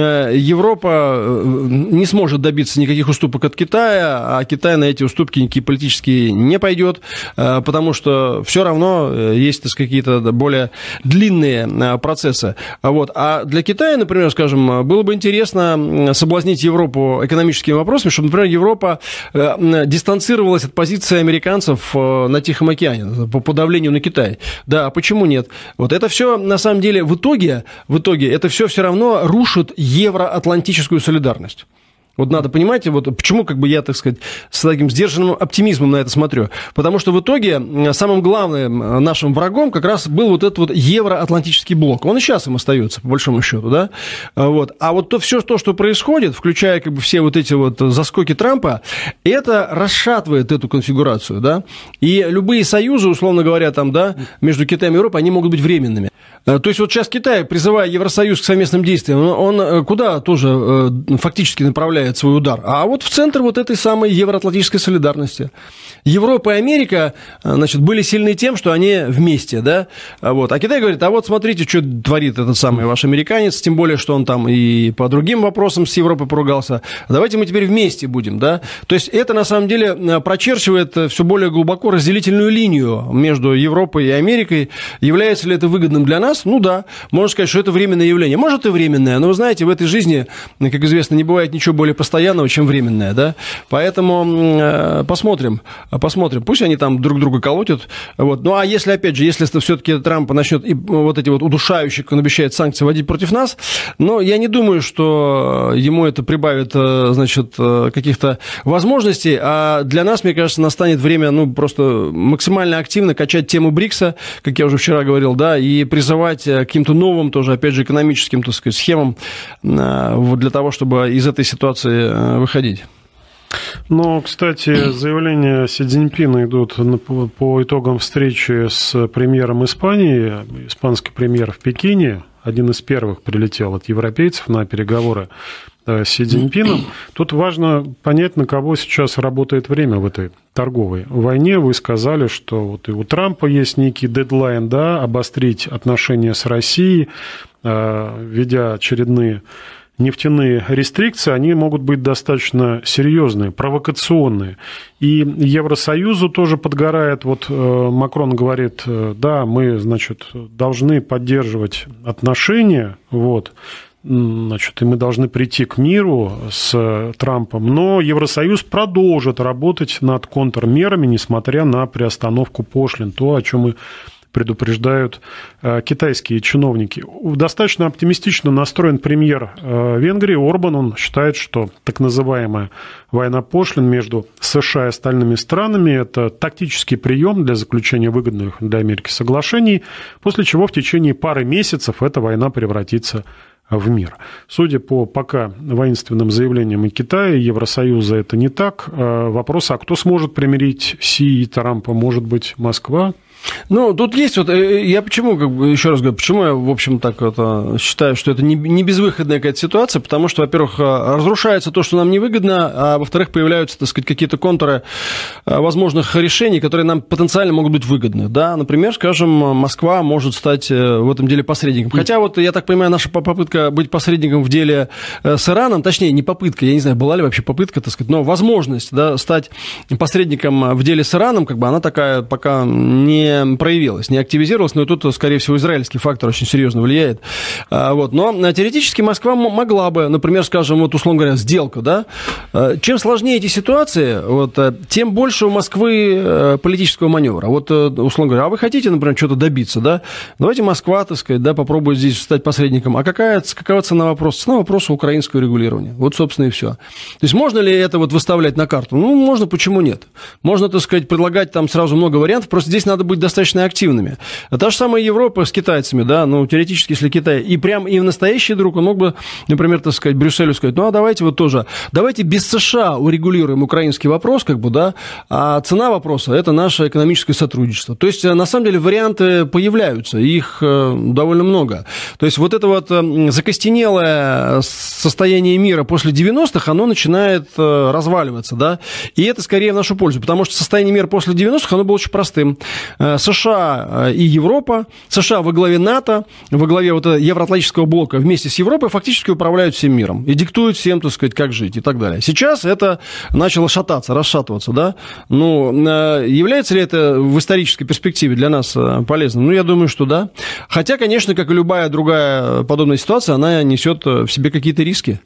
Европа не сможет добиться никаких уступок от Китая, а Китай на эти уступки никакие политические не пойдет, потому что все равно есть, так сказать, какие-то более длинные процессы. Вот. А для Китая, например, скажем, было бы интересно соблазнить Европу экономическими вопросами, чтобы, например, Европа дистанцировалась от позиции американцев на Тихом океане по подавлению на Китай. Да, почему нет? Вот это все, на самом деле, в итоге, в итоге это все все равно рушит евроатлантическую солидарность. Вот надо понимать, вот почему как бы я, так сказать, с таким сдержанным оптимизмом на это смотрю. Потому что в итоге самым главным нашим врагом как раз был вот этот вот евроатлантический блок. Он и сейчас им остается, по большому счету, да. Вот. А вот то, все то, что происходит, включая как бы все вот эти вот заскоки Трампа, это расшатывает эту конфигурацию, да. И любые союзы, условно говоря, там, да, между Китаем и Европой, они могут быть временными. То есть вот сейчас Китай, призывая Евросоюз к совместным действиям, он куда тоже фактически направляет свой удар? А вот в центр вот этой самой евроатлантической солидарности. Европа и Америка, значит, были сильны тем, что они вместе, да, вот. А Китай говорит, а вот смотрите, что творит этот самый ваш американец, тем более, что он там и по другим вопросам с Европой поругался. Давайте мы теперь вместе будем, да. То есть это, на самом деле, прочерчивает все более глубоко разделительную линию между Европой и Америкой. Является ли это выгодным для нас? Ну да, можно сказать, что это временное явление. Может и временное, но вы знаете, в этой жизни, как известно, не бывает ничего более постоянного, чем временное, да. Поэтому посмотрим. Посмотрим, пусть они там друг друга колотят. Вот. Ну, а если, опять же, если все-таки Трамп начнет и вот эти вот удушающие, как он обещает, санкции вводить против нас, но я не думаю, что ему это прибавит, значит, каких-то возможностей, а для нас, мне кажется, настанет время, ну, просто максимально активно качать тему БРИКСа, как я уже вчера говорил, да, и призывать к каким-то новым, тоже, опять же, экономическим, так сказать, схемам для того, чтобы из этой ситуации выходить. Но, кстати, заявления Си Цзиньпина идут по итогам встречи с премьером Испании. Испанский премьер в Пекине, один из первых прилетел от европейцев на переговоры с Си Цзиньпином. Тут важно понять, на кого сейчас работает время в этой торговой войне. Вы сказали, что вот и у Трампа есть некий дедлайн, да, обострить отношения с Россией, введя очередные нефтяные рестрикции, они могут быть достаточно серьезные, провокационные. И Евросоюзу тоже подгорает. Вот Макрон говорит, да, мы, значит, должны поддерживать отношения, вот, значит, и мы должны прийти к миру с Трампом, но Евросоюз продолжит работать над контрмерами, несмотря на приостановку пошлин, то, о чем мы предупреждают китайские чиновники. Достаточно оптимистично настроен премьер Венгрии Орбан. Он считает, что так называемая война пошлин между США и остальными странами – это тактический прием для заключения выгодных для Америки соглашений, после чего в течение пары месяцев эта война превратится в мир. Судя по пока воинственным заявлениям и Китая, и Евросоюза, это не так. Вопрос, а кто сможет примирить Си и Трампа? Может быть, Москва? Ну, тут есть вот, я почему, как бы, еще раз говорю, почему я, в общем, так это, считаю, что это не, не безвыходная какая-то ситуация, потому что, во-первых, разрушается то, что нам невыгодно, а во-вторых, появляются, так сказать, какие-то контуры возможных решений, которые нам потенциально могут быть выгодны, да, например, скажем, Москва может стать в этом деле посредником, хотя вот, я так понимаю, наша попытка быть посредником в деле с Ираном, точнее, не попытка, я не знаю, была ли вообще попытка, так сказать, но возможность, да, стать посредником в деле с Ираном, как бы она такая пока не проявилась, не активизировалась, но тут, скорее всего, израильский фактор очень серьезно влияет. Вот. Но теоретически Москва могла бы, например, скажем, вот, условно говоря, сделка, да? Чем сложнее эти ситуации, вот, тем больше у Москвы политического маневра. Вот, условно говоря, а вы хотите, например, что-то добиться, да? Давайте Москва, так сказать, да, попробует здесь стать посредником. А какая, какова цена вопроса? Цена вопроса украинского регулирования. Вот, собственно, и все. То есть можно ли это вот выставлять на карту? Ну, можно, почему нет? Можно, так сказать, предлагать там сразу много вариантов, просто здесь надо быть достаточно активными. А та же самая Европа с китайцами, да, ну, теоретически, если Китай и прям и в настоящий друг, он мог бы, например, так сказать, Брюсселю сказать, ну, а давайте вот тоже, давайте без США урегулируем украинский вопрос, как бы, да, а цена вопроса – это наше экономическое сотрудничество. То есть, на самом деле, варианты появляются, их довольно много. То есть, вот это вот закостенелое состояние мира после девяностых, оно начинает разваливаться, да, и это скорее в нашу пользу, потому что состояние мира после девяностых, оно было очень простым. США и Европа, США во главе НАТО, во главе вот евроатлантического блока вместе с Европой фактически управляют всем миром и диктуют всем, так сказать, как жить и так далее. Сейчас это начало шататься, расшатываться, да. Ну, является ли это в исторической перспективе для нас полезным? Ну, я думаю, что да. Хотя, конечно, как и любая другая подобная ситуация, она несет в себе какие-то риски.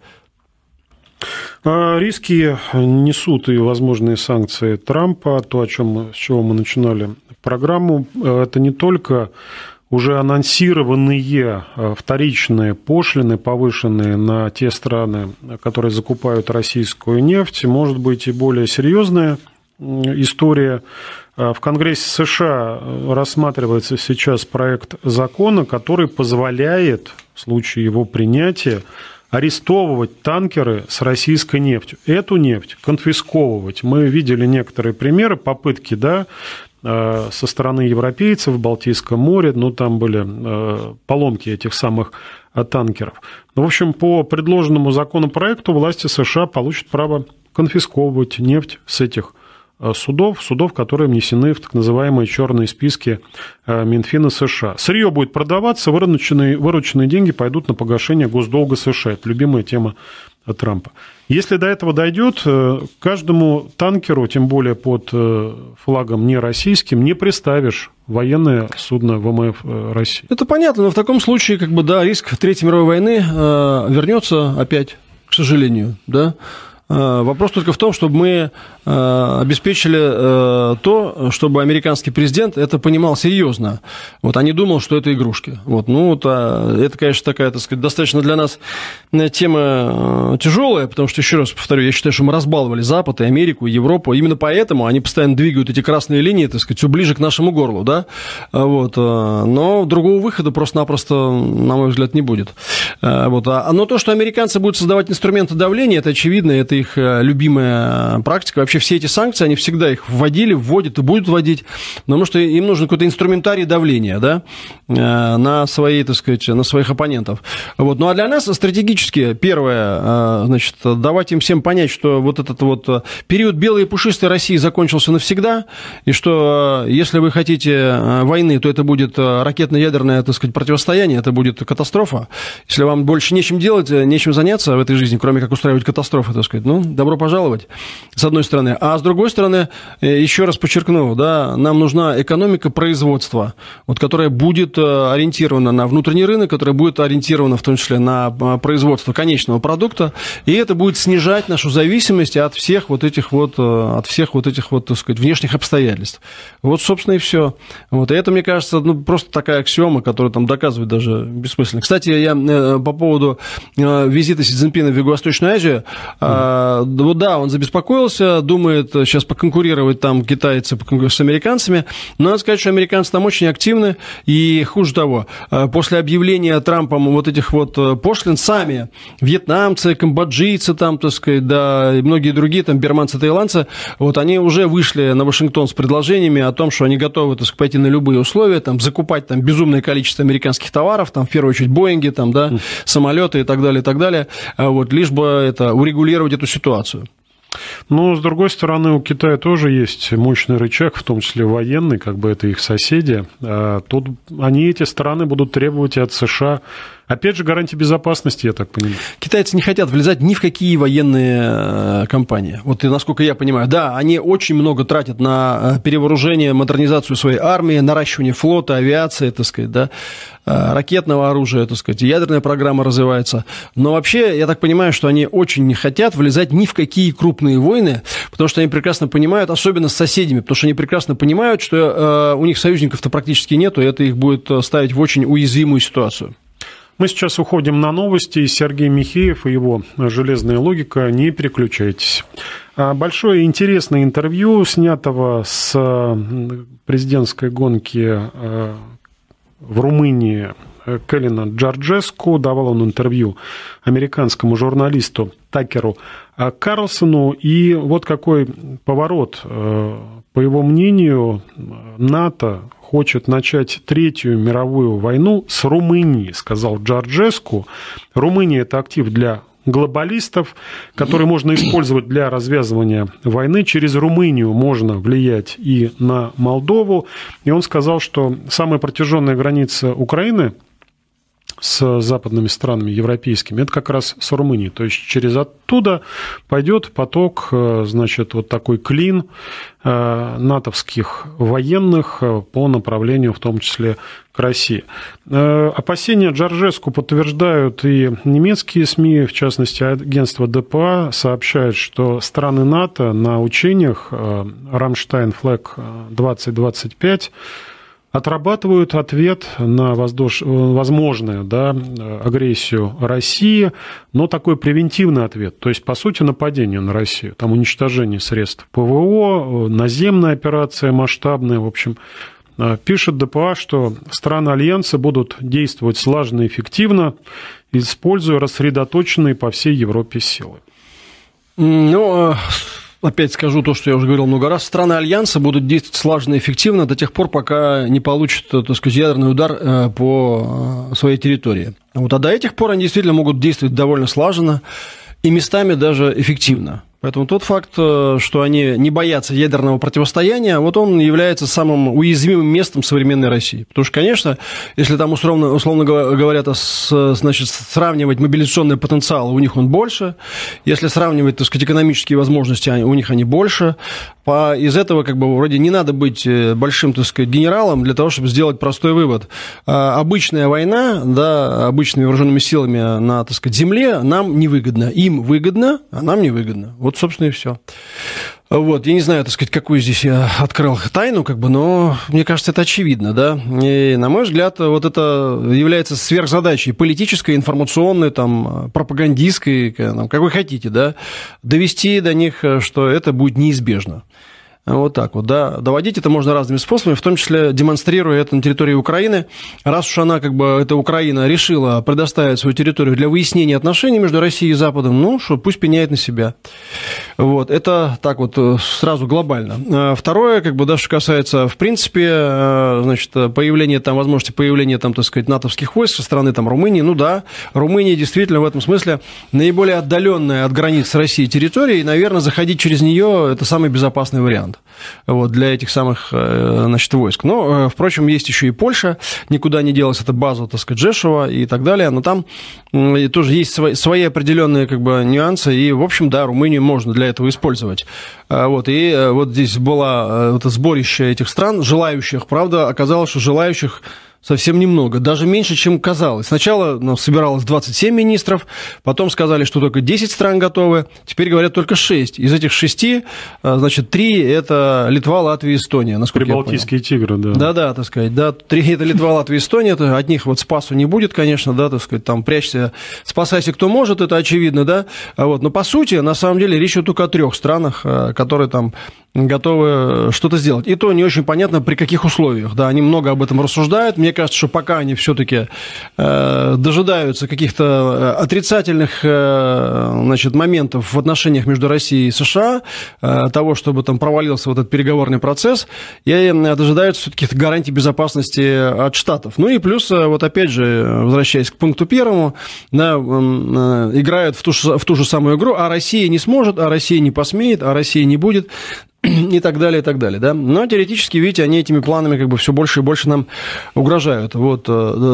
Риски несут и возможные санкции Трампа, то, о чем, с чего мы начинали программу. Это не только уже анонсированные вторичные пошлины, повышенные на те страны, которые закупают российскую нефть, может быть и более серьезная история. В Конгрессе США рассматривается сейчас проект закона, который позволяет в случае его принятия арестовывать танкеры с российской нефтью. Эту нефть конфисковывать. Мы видели некоторые примеры, попытки, да, со стороны европейцев в Балтийском море, ну, там были поломки этих самых танкеров. В общем, по предложенному законопроекту власти США получат право конфисковывать нефть с этих судов, судов, которые внесены в так называемые черные списки Минфина США. Сырье будет продаваться, вырученные, вырученные деньги пойдут на погашение госдолга США. Это любимая тема Трампа. Если до этого дойдет, каждому танкеру, тем более под флагом не российским, не приставишь военное судно ВМФ России. Это понятно, но в таком случае, как бы, да, риск Третьей мировой войны э, вернется опять, к сожалению, да. Вопрос только в том, чтобы мы обеспечили то, чтобы американский президент это понимал серьезно, вот, а не думал, что это игрушки. Вот, ну, вот, это, конечно, такая, так сказать, достаточно для нас тема тяжелая, потому что, еще раз повторю, я считаю, что мы разбаловали Запад и Америку, и Европу, именно поэтому они постоянно двигают эти красные линии, так сказать, все ближе к нашему горлу, да, вот, но другого выхода просто-напросто, на мой взгляд, не будет. Вот, но то, что американцы будут создавать инструменты давления, это очевидно, это их любимая практика. Вообще все эти санкции, они всегда их вводили, вводят и будут вводить, потому что им нужен какой-то инструментарий давления, да, на свои, так сказать, на своих оппонентов. Вот. Ну а для нас стратегически, первое, значит, давать им всем понять, что вот этот вот период белой и пушистой России закончился навсегда, и что если вы хотите войны, то это будет ракетно-ядерное, так сказать, противостояние, это будет катастрофа. Если вам больше нечем делать, нечем заняться в этой жизни, кроме как устраивать катастрофы, так сказать, ну, добро пожаловать, с одной стороны. А с другой стороны, еще раз подчеркну, да, нам нужна экономика производства, вот, которая будет ориентирована на внутренний рынок, которая будет ориентирована в том числе на производство конечного продукта, и это будет снижать нашу зависимость от всех вот этих вот, от всех вот этих вот, так сказать, внешних обстоятельств. Вот, собственно, и все. Вот, и это, мне кажется, ну, просто такая аксиома, которая там доказывает даже бессмысленно. Кстати, я по поводу визита Си Цзиньпина в Юго-Восточную Азию, вот да, он забеспокоился, думает сейчас поконкурировать там китайцы с американцами, но надо сказать, что американцы там очень активны, и хуже того, после объявления Трампом вот этих вот пошлин, сами вьетнамцы, камбоджийцы там, так сказать, да, и многие другие, там, бирманцы, таиландцы, вот они уже вышли на Вашингтон с предложениями о том, что они готовы, так сказать, пойти на любые условия, там, закупать там безумное количество американских товаров, там, в первую очередь, Боинги, там, да, самолеты и так далее, и так далее, вот, лишь бы это, урегулировать эту ситуацию. Но, с другой стороны, у Китая тоже есть мощный рычаг, в том числе военный, как бы это их соседи. Тут они, эти страны, будут требовать и от США, опять же, гарантии безопасности, я так понимаю. Китайцы не хотят влезать ни в какие военные кампании. Вот, и насколько я понимаю, да, они очень много тратят на перевооружение, модернизацию своей армии, наращивание флота, авиации, так сказать, да, ракетного оружия, так сказать, ядерная программа развивается. Но вообще, я так понимаю, что они очень не хотят влезать ни в какие крупные войны, потому что они прекрасно понимают, особенно с соседями, потому что они прекрасно понимают, что у них союзников-то практически нету, и это их будет ставить в очень уязвимую ситуацию. Мы сейчас уходим на новости. Сергей Михеев и его «Железная логика». Не переключайтесь. Большое интересное интервью, снятого с президентской гонки в Румынии Калина Джорджеску. Давал он интервью американскому журналисту Такеру Карлсону. И вот какой поворот. По его мнению, НАТО хочет начать Третью мировую войну с Румынии, сказал Джорджеску. Румыния – это актив для глобалистов, который можно использовать для развязывания войны. Через Румынию можно влиять и на Молдову. И он сказал, что самая протяженная граница Украины с западными странами европейскими, это как раз с Румынией. То есть через оттуда пойдет поток, значит, вот такой клин натовских военных по направлению, в том числе, к России. Опасения Джорджеску подтверждают и немецкие СМИ, в частности, агентство ДПА сообщает, что страны НАТО на учениях Рамштайн Флэг двадцать двадцать пять отрабатывают ответ на воздуш... возможную, да, агрессию России, но такой превентивный ответ, то есть, по сути, нападение на Россию, там уничтожение средств ПВО, наземная операция масштабная, в общем. Пишет ДПА, что страны Альянса будут действовать слаженно и эффективно, используя рассредоточенные по всей Европе силы. Ну, опять скажу то, что я уже говорил много раз. Страны Альянса будут действовать слаженно и эффективно до тех пор, пока не получат, так сказать, ядерный удар по своей территории. Вот, а до этих пор они действительно могут действовать довольно слаженно и местами даже эффективно. Поэтому тот факт, что они не боятся ядерного противостояния, вот он является самым уязвимым местом современной России. Потому что, конечно, если там условно, условно говоря, значит, сравнивать мобилизационный потенциал, у них он больше. Если сравнивать, так сказать, экономические возможности, у них они больше. По, из этого как бы вроде не надо быть большим, так сказать, генералом для того, чтобы сделать простой вывод. Обычная война, да, обычными вооруженными силами на, так сказать, земле нам невыгодна. Им выгодно, а нам невыгодно. Вот, собственно, и все. Вот, я не знаю, так сказать, какую здесь я открыл тайну, как бы, но мне кажется, это очевидно, да. И, на мой взгляд, вот это является сверхзадачей политической, информационной, там, пропагандистской, как вы хотите, да, довести до них, что это будет неизбежно. Вот так вот, да. Доводить это можно разными способами, в том числе демонстрируя это на территории Украины. Раз уж она, как бы, эта Украина решила предоставить свою территорию для выяснения отношений между Россией и Западом, ну, что пусть пеняет на себя. Вот, это так вот сразу глобально. Второе, как бы, да, что касается, в принципе, значит, появления там, возможности появления там, так сказать, натовских войск со стороны там Румынии, ну да, Румыния действительно в этом смысле наиболее отдаленная от границ России территория, и, наверное, заходить через нее это самый безопасный вариант. Вот, для этих самых, значит, войск. Но, впрочем, есть еще и Польша, никуда не делась эта база, так сказать, Жешува и так далее, но там тоже есть свои, свои определенные, как бы, нюансы, и, в общем, да, Румынию можно для этого использовать. Вот, и вот здесь было это сборище этих стран, желающих, правда, оказалось, что желающих совсем немного, даже меньше, чем казалось. Сначала, ну, собиралось двадцать семь министров, потом сказали, что только десять стран готовы, теперь говорят только шесть. Из этих шести, значит, три – это Литва, Латвия и Эстония, насколько я понял. Прибалтийские тигры, да. Да-да, так сказать, да, три – это Литва, Латвия и Эстония, это от них вот спасу не будет, конечно, да, так сказать, там прячься, спасайся кто может, это очевидно, да, вот, но по сути, на самом деле, речь идет только о трех странах, которые там готовы что-то сделать. И то не очень понятно, при каких условиях. Да, они много об этом рассуждают. Мне кажется, что пока они все-таки э, дожидаются каких-то отрицательных э, значит, моментов в отношениях между Россией и США, э, того, чтобы там провалился вот этот переговорный процесс, и дожидаются все-таки гарантий безопасности от Штатов. Ну и плюс, вот опять же, возвращаясь к пункту первому, да, э, играют в ту, в ту же самую игру, а Россия не сможет, а Россия не посмеет, а Россия не будет, и так далее, и так далее, да. Но теоретически, видите, они этими планами как бы все больше и больше нам угрожают. Вот.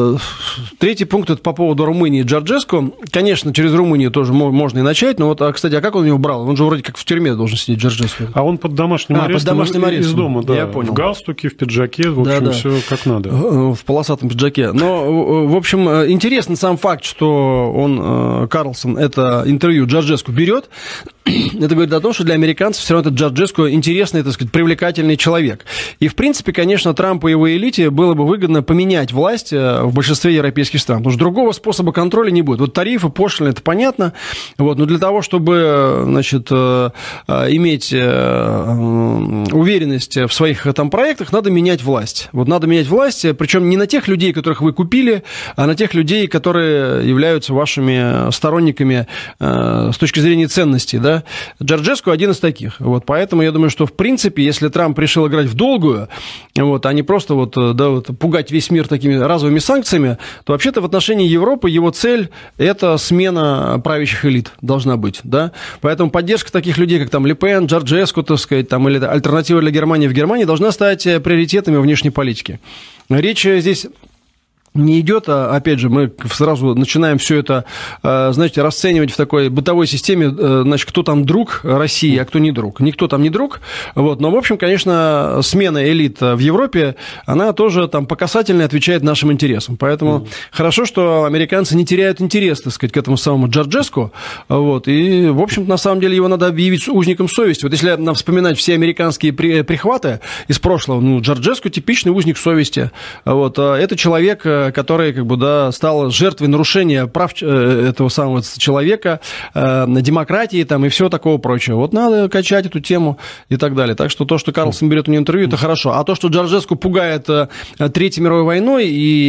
Третий пункт – это по поводу Румынии и Джорджеску. Конечно, через Румынию тоже можно и начать, но вот, кстати, а как он его брал? Он же вроде как в тюрьме должен сидеть, Джорджеску. А он под домашним а, арестом, под домашним арестом из дома, да. Я понял. В галстуке, в пиджаке, в общем, да, да. все как надо. В полосатом пиджаке. Но, в общем, интересный сам факт, что он, Карлсон, это интервью Джорджеску берет. Это говорит о том, что для американцев все равно этот Джорджеску интересный, так сказать, привлекательный человек. И, в принципе, конечно, Трампу и его элите было бы выгодно поменять власть в большинстве европейских стран, потому что другого способа контроля не будет. Вот тарифы, пошлины, это понятно, вот, но для того, чтобы, значит, иметь уверенность в своих там проектах, надо менять власть. Вот надо менять власть, причем не на тех людей, которых вы купили, а на тех людей, которые являются вашими сторонниками с точки зрения ценностей, да. Джорджеску один из таких. Вот, поэтому я думаю, что, в принципе, если Трамп решил играть в долгую, вот, а не просто вот, да, вот, пугать весь мир такими разовыми санкциями, то вообще-то в отношении Европы его цель – это смена правящих элит должна быть. Да? Поэтому поддержка таких людей, как там Ле Пен, Джорджеску, так сказать, там, или альтернатива для Германии в Германии должна стать приоритетами внешней политики. Речь здесь не идет, а, опять же, мы сразу начинаем все это, знаете, расценивать в такой бытовой системе, значит, кто там друг России, а кто не друг. Никто там не друг, вот, но, в общем, конечно, смена элит в Европе, она тоже там по касательной отвечает нашим интересам, поэтому mm. хорошо, что американцы не теряют интерес, так сказать, к этому самому Джорджеску, вот, и, в общем, на самом деле его надо объявить узником совести. Вот если нам вспоминать все американские прихваты из прошлого, ну, Джорджеску типичный узник совести, вот, это человек, который, как бы, да, стал жертвой нарушения прав этого самого человека, демократии там, и всего такого прочего. Вот надо качать эту тему и так далее. Так что то, что Карлсон берет у него интервью, это хорошо. А то, что Джорджеску пугает Третьей мировой войной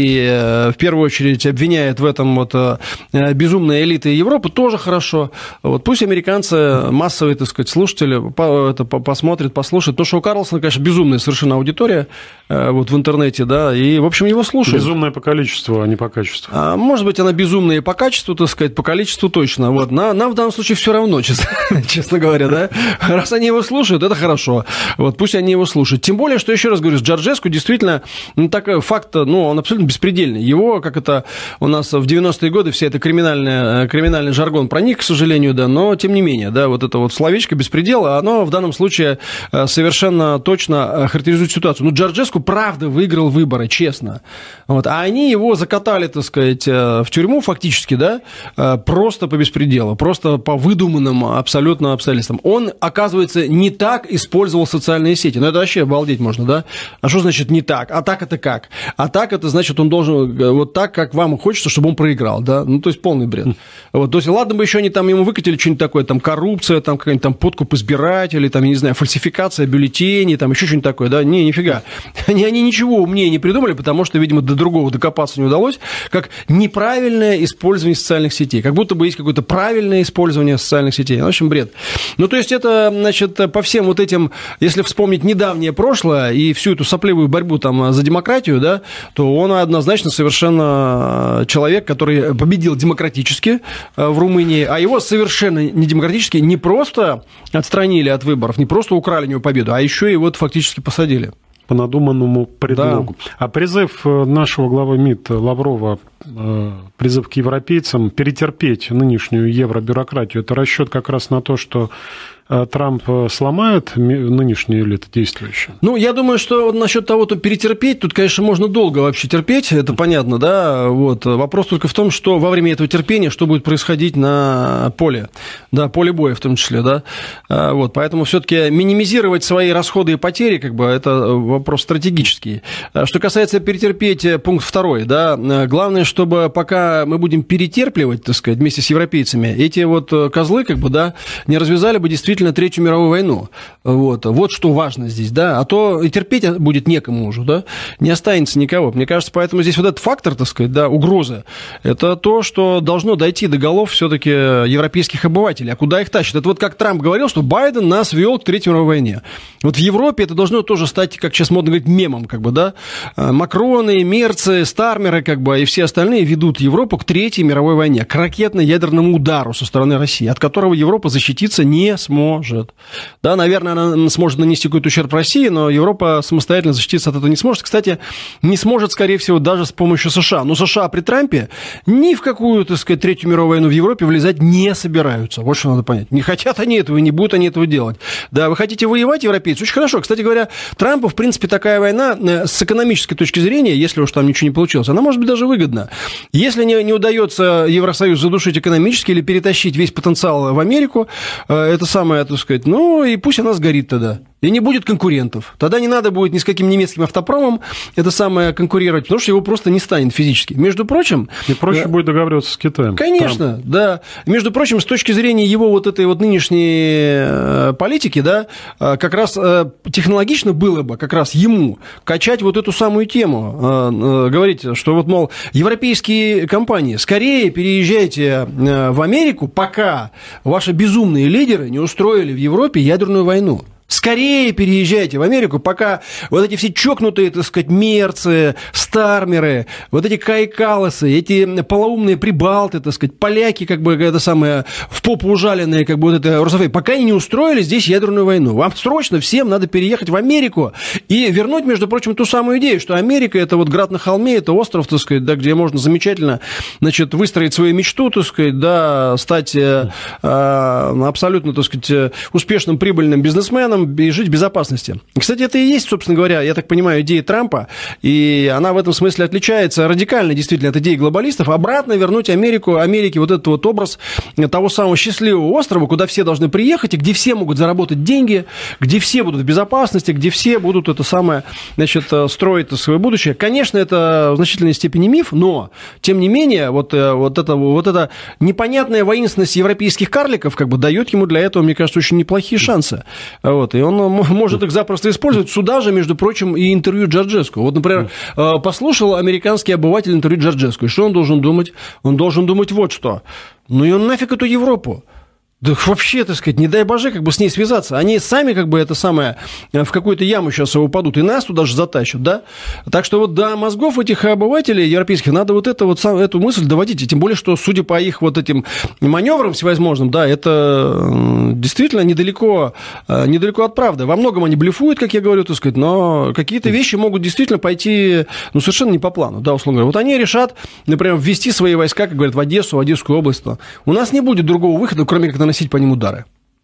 и в первую очередь обвиняет в этом вот безумные элиты Европы, тоже хорошо. Вот пусть американцы, массовые, так сказать, слушатели это посмотрят, послушают. То, что у Карлсона, конечно, безумная совершенно аудитория вот в интернете, да, и, в общем, его слушают. Безумная по количеству, а не по качеству. А, может быть, она безумная по качеству, так сказать, по количеству точно. Вот. На, нам в данном случае все равно, честно, честно говоря, да. Раз они его слушают, это хорошо. Вот, пусть они его слушают. Тем более, что, еще раз говорю, с Джорджеску действительно, ну, такой факт, ну, он абсолютно беспредельный. Его, как это у нас в девяностые годы, вся эта криминальная, криминальный жаргон проник, к сожалению, да, но, тем не менее, да, вот это вот словечко беспредела, оно в данном случае совершенно точно характеризует ситуацию. Ну, Джорджеску, правда, выиграл выборы, честно. Вот. А они его закатали, так сказать, в тюрьму фактически, да, просто по беспределу, просто по выдуманным абсолютно обстоятельствам. Он, оказывается, не так использовал социальные сети. Ну, это вообще обалдеть можно, да? А что значит не так? А так это как? А так это значит, он должен вот так, как вам хочется, чтобы он проиграл, да? Ну, то есть полный бред. Вот, то есть, ладно бы еще они там ему выкатили что-нибудь такое, там, коррупция, там, какая-нибудь там подкуп избирателей, там, я не знаю, фальсификация бюллетеней, там, еще что-нибудь такое, да? Не, нифига. Они, они ничего умнее не придумали, потому что, видимо, до другого докопаться не удалось, как неправильное использование социальных сетей. Как будто бы есть какое-то правильное использование социальных сетей. В общем, бред. Ну, то есть, это, значит, по всем вот этим, если вспомнить недавнее прошлое и всю эту сопливую борьбу там за демократию, да, то он однозначно совершенно человек, который победил демократически в Румынии, а его совершенно недемократически не просто отстранили от выборов, не просто украли у него победу, а еще и вот фактически посадили. По надуманному предлогу. Да. А призыв нашего главы МИД Лаврова, призыв к европейцам перетерпеть нынешнюю евробюрократию, это расчет как раз на то, что Трамп сломает нынешние элиты действующие? Ну, я думаю, что вот насчет того, то перетерпеть, тут, конечно, можно долго вообще терпеть, это понятно, да, вот. Вопрос только в том, что во время этого терпения, что будет происходить на поле, да, поле боя в том числе, да, вот, поэтому все-таки минимизировать свои расходы и потери, как бы, это вопрос стратегический. Что касается перетерпеть, пункт второй, да, главное, чтобы пока мы будем перетерпливать, так сказать, вместе с европейцами, эти вот козлы, как бы, да, не развязали бы действительно Третью мировую войну. Вот. Вот что важно здесь, да. А то и терпеть будет некому уже, да. Не останется никого. Мне кажется, поэтому здесь вот этот фактор, так сказать, да, угрозы, это то, что должно дойти до голов все-таки европейских обывателей. А куда их тащит? Это вот как Трамп говорил, что Байден нас вел к Третьей мировой войне. Вот в Европе это должно тоже стать, как сейчас модно говорить, мемом, как бы, да. Макроны, Мерцы, Стармеры, как бы, и все остальные ведут Европу к Третьей мировой войне, к ракетно-ядерному удару со стороны России, от которого Европа защититься не сможет. Может. Да, наверное, она сможет нанести какой-то ущерб России, но Европа самостоятельно защититься от этого не сможет. Кстати, не сможет, скорее всего, даже с помощью США. Но США при Трампе ни в какую, так сказать, Третью мировую войну в Европе влезать не собираются. Вот что надо понять. Не хотят они этого, не будут они этого делать. Да, вы хотите воевать, европейцы? Очень хорошо. Кстати говоря, Трампу, в принципе, такая война с экономической точки зрения, если уж там ничего не получилось, она может быть даже выгодна. Если не, не удается Евросоюз задушить экономически или перетащить весь потенциал в Америку, это самое, так сказать, ну и пусть она сгорит тогда. И не будет конкурентов. Тогда не надо будет ни с каким немецким автопромом это самое конкурировать, потому что его просто не станет физически. Между прочим... И проще да, будет договариваться с Китаем. Конечно, Трамп. Да. Между прочим, с точки зрения его вот этой вот нынешней политики, да, как раз технологично было бы как раз ему качать вот эту самую тему. Говорить, что вот, мол, европейские компании, скорее переезжайте в Америку, пока ваши безумные лидеры не устроили в Европе ядерную войну. Скорее переезжайте в Америку, пока вот эти все чокнутые, так сказать, мерцы, стармеры, вот эти кайкалосы, эти полоумные прибалты, так сказать, поляки, как бы, это самое, в попу ужаленные, как бы, вот это русофобия, пока они не устроили здесь ядерную войну. Вам срочно всем надо переехать в Америку и вернуть, между прочим, ту самую идею, что Америка — это вот град на холме, это остров, так сказать, да, где можно замечательно, значит, выстроить свою мечту, так сказать, да, стать э, абсолютно, так сказать, успешным, прибыльным бизнесменом, и жить в безопасности. Кстати, это и есть, собственно говоря, я так понимаю, идея Трампа, и она в этом смысле отличается радикально, действительно, от идеи глобалистов, обратно вернуть Америку, Америке вот этот вот образ того самого счастливого острова, куда все должны приехать, и где все могут заработать деньги, где все будут в безопасности, где все будут это самое, значит, строить свое будущее. Конечно, это в значительной степени миф, но, тем не менее, вот, вот, это, вот эта непонятная воинственность европейских карликов как бы дает ему для этого, мне кажется, очень неплохие шансы. Вот. И он может их запросто использовать. Сюда же, между прочим, и интервью Джорджеску. Вот, например, послушал американский обыватель интервью Джорджеску. И что он должен думать? Он должен думать вот что. Ну и он нафиг эту Европу. Да вообще, так сказать, не дай боже, как бы с ней связаться. Они сами, как бы, это самое, в какую-то яму сейчас упадут, и нас туда же затащат, да? Так что вот до мозгов этих обывателей европейских надо вот, это, вот эту мысль доводить. И тем более, что, судя по их вот этим маневрам всевозможным, да, это действительно недалеко, недалеко от правды. Во многом они блефуют, как я говорю, так сказать, но какие-то вещи могут действительно пойти, ну, совершенно не по плану, да, условно говоря. Вот они решат, например, ввести свои войска, как говорят, в Одессу, в Одесскую область. У нас не будет другого выхода, кроме как наносить по ним удары.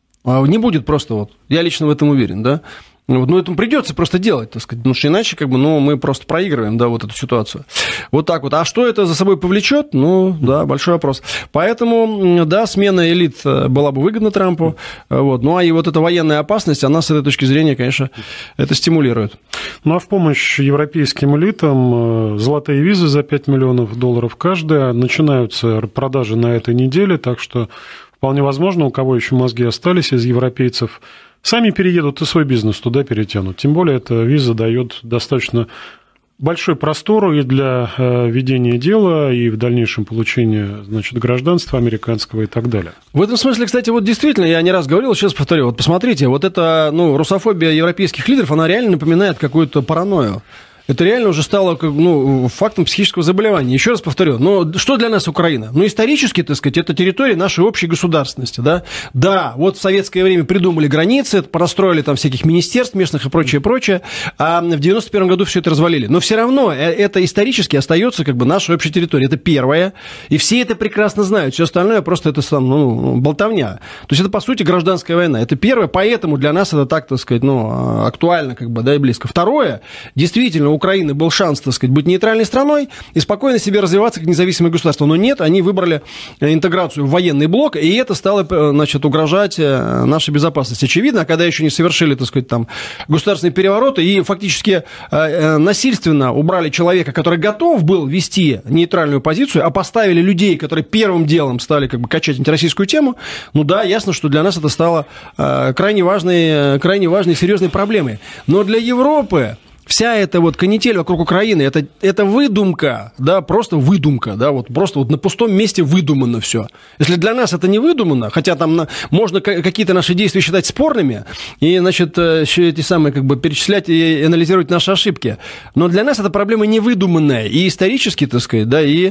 Не будет просто вот. Я лично в этом уверен, да. Вот, ну, это придется просто делать, так сказать, потому что иначе, как бы, ну, мы просто проигрываем, да, вот эту ситуацию. Вот так вот. А что это за собой повлечет? Ну, да, большой вопрос. Поэтому, да, смена элит была бы выгодна Трампу, вот. Ну, а и вот эта военная опасность, она с этой точки зрения, конечно, это стимулирует. Ну, а в помощь европейским элитам золотые визы за пять миллионов долларов каждая, начинаются продажи на этой неделе, так что вполне возможно, у кого еще мозги остались из европейцев, сами переедут и свой бизнес туда перетянут. Тем более, эта виза дает достаточно большой простор и для ведения дела, и в дальнейшем получения, значит, гражданства американского и так далее. В этом смысле, кстати, вот действительно, я не раз говорил, сейчас повторю, вот посмотрите, вот эта, ну, русофобия европейских лидеров, она реально напоминает какую-то паранойю. Это реально уже стало, ну, фактом психического заболевания. Еще раз повторю, но что для нас Украина? Ну, исторически, так сказать, это территория нашей общей государственности, да? Да, вот в советское время придумали границы, простроили там всяких министерств местных и прочее, прочее, а в девяносто первом году все это развалили. Но все равно это исторически остается как бы нашей общей территорией. Это первое, и все это прекрасно знают. Все остальное просто это, ну, болтовня. То есть это, по сути, гражданская война. Это первое, поэтому для нас это так, так сказать, ну, актуально, как бы, да, и близко. Второе, действительно, у Украины был шанс, так сказать, быть нейтральной страной и спокойно себе развиваться как независимое государство. Но нет, они выбрали интеграцию в военный блок, и это стало, значит, угрожать нашей безопасности. Очевидно, когда еще не совершили, так сказать, там, государственные перевороты и фактически насильственно убрали человека, который готов был вести нейтральную позицию, а поставили людей, которые первым делом стали как бы качать антироссийскую тему, ну да, ясно, что для нас это стало крайне важной, крайне важной и серьезной проблемой. Но для Европы вся эта вот канитель вокруг Украины, это, это выдумка, да, просто выдумка, да, вот просто вот на пустом месте выдумано все. Если для нас это не выдумано, хотя там на, можно какие-то наши действия считать спорными и, значит, еще эти самые, как бы, перечислять и анализировать наши ошибки, но для нас эта проблема не выдуманная и исторически, так сказать, да, и,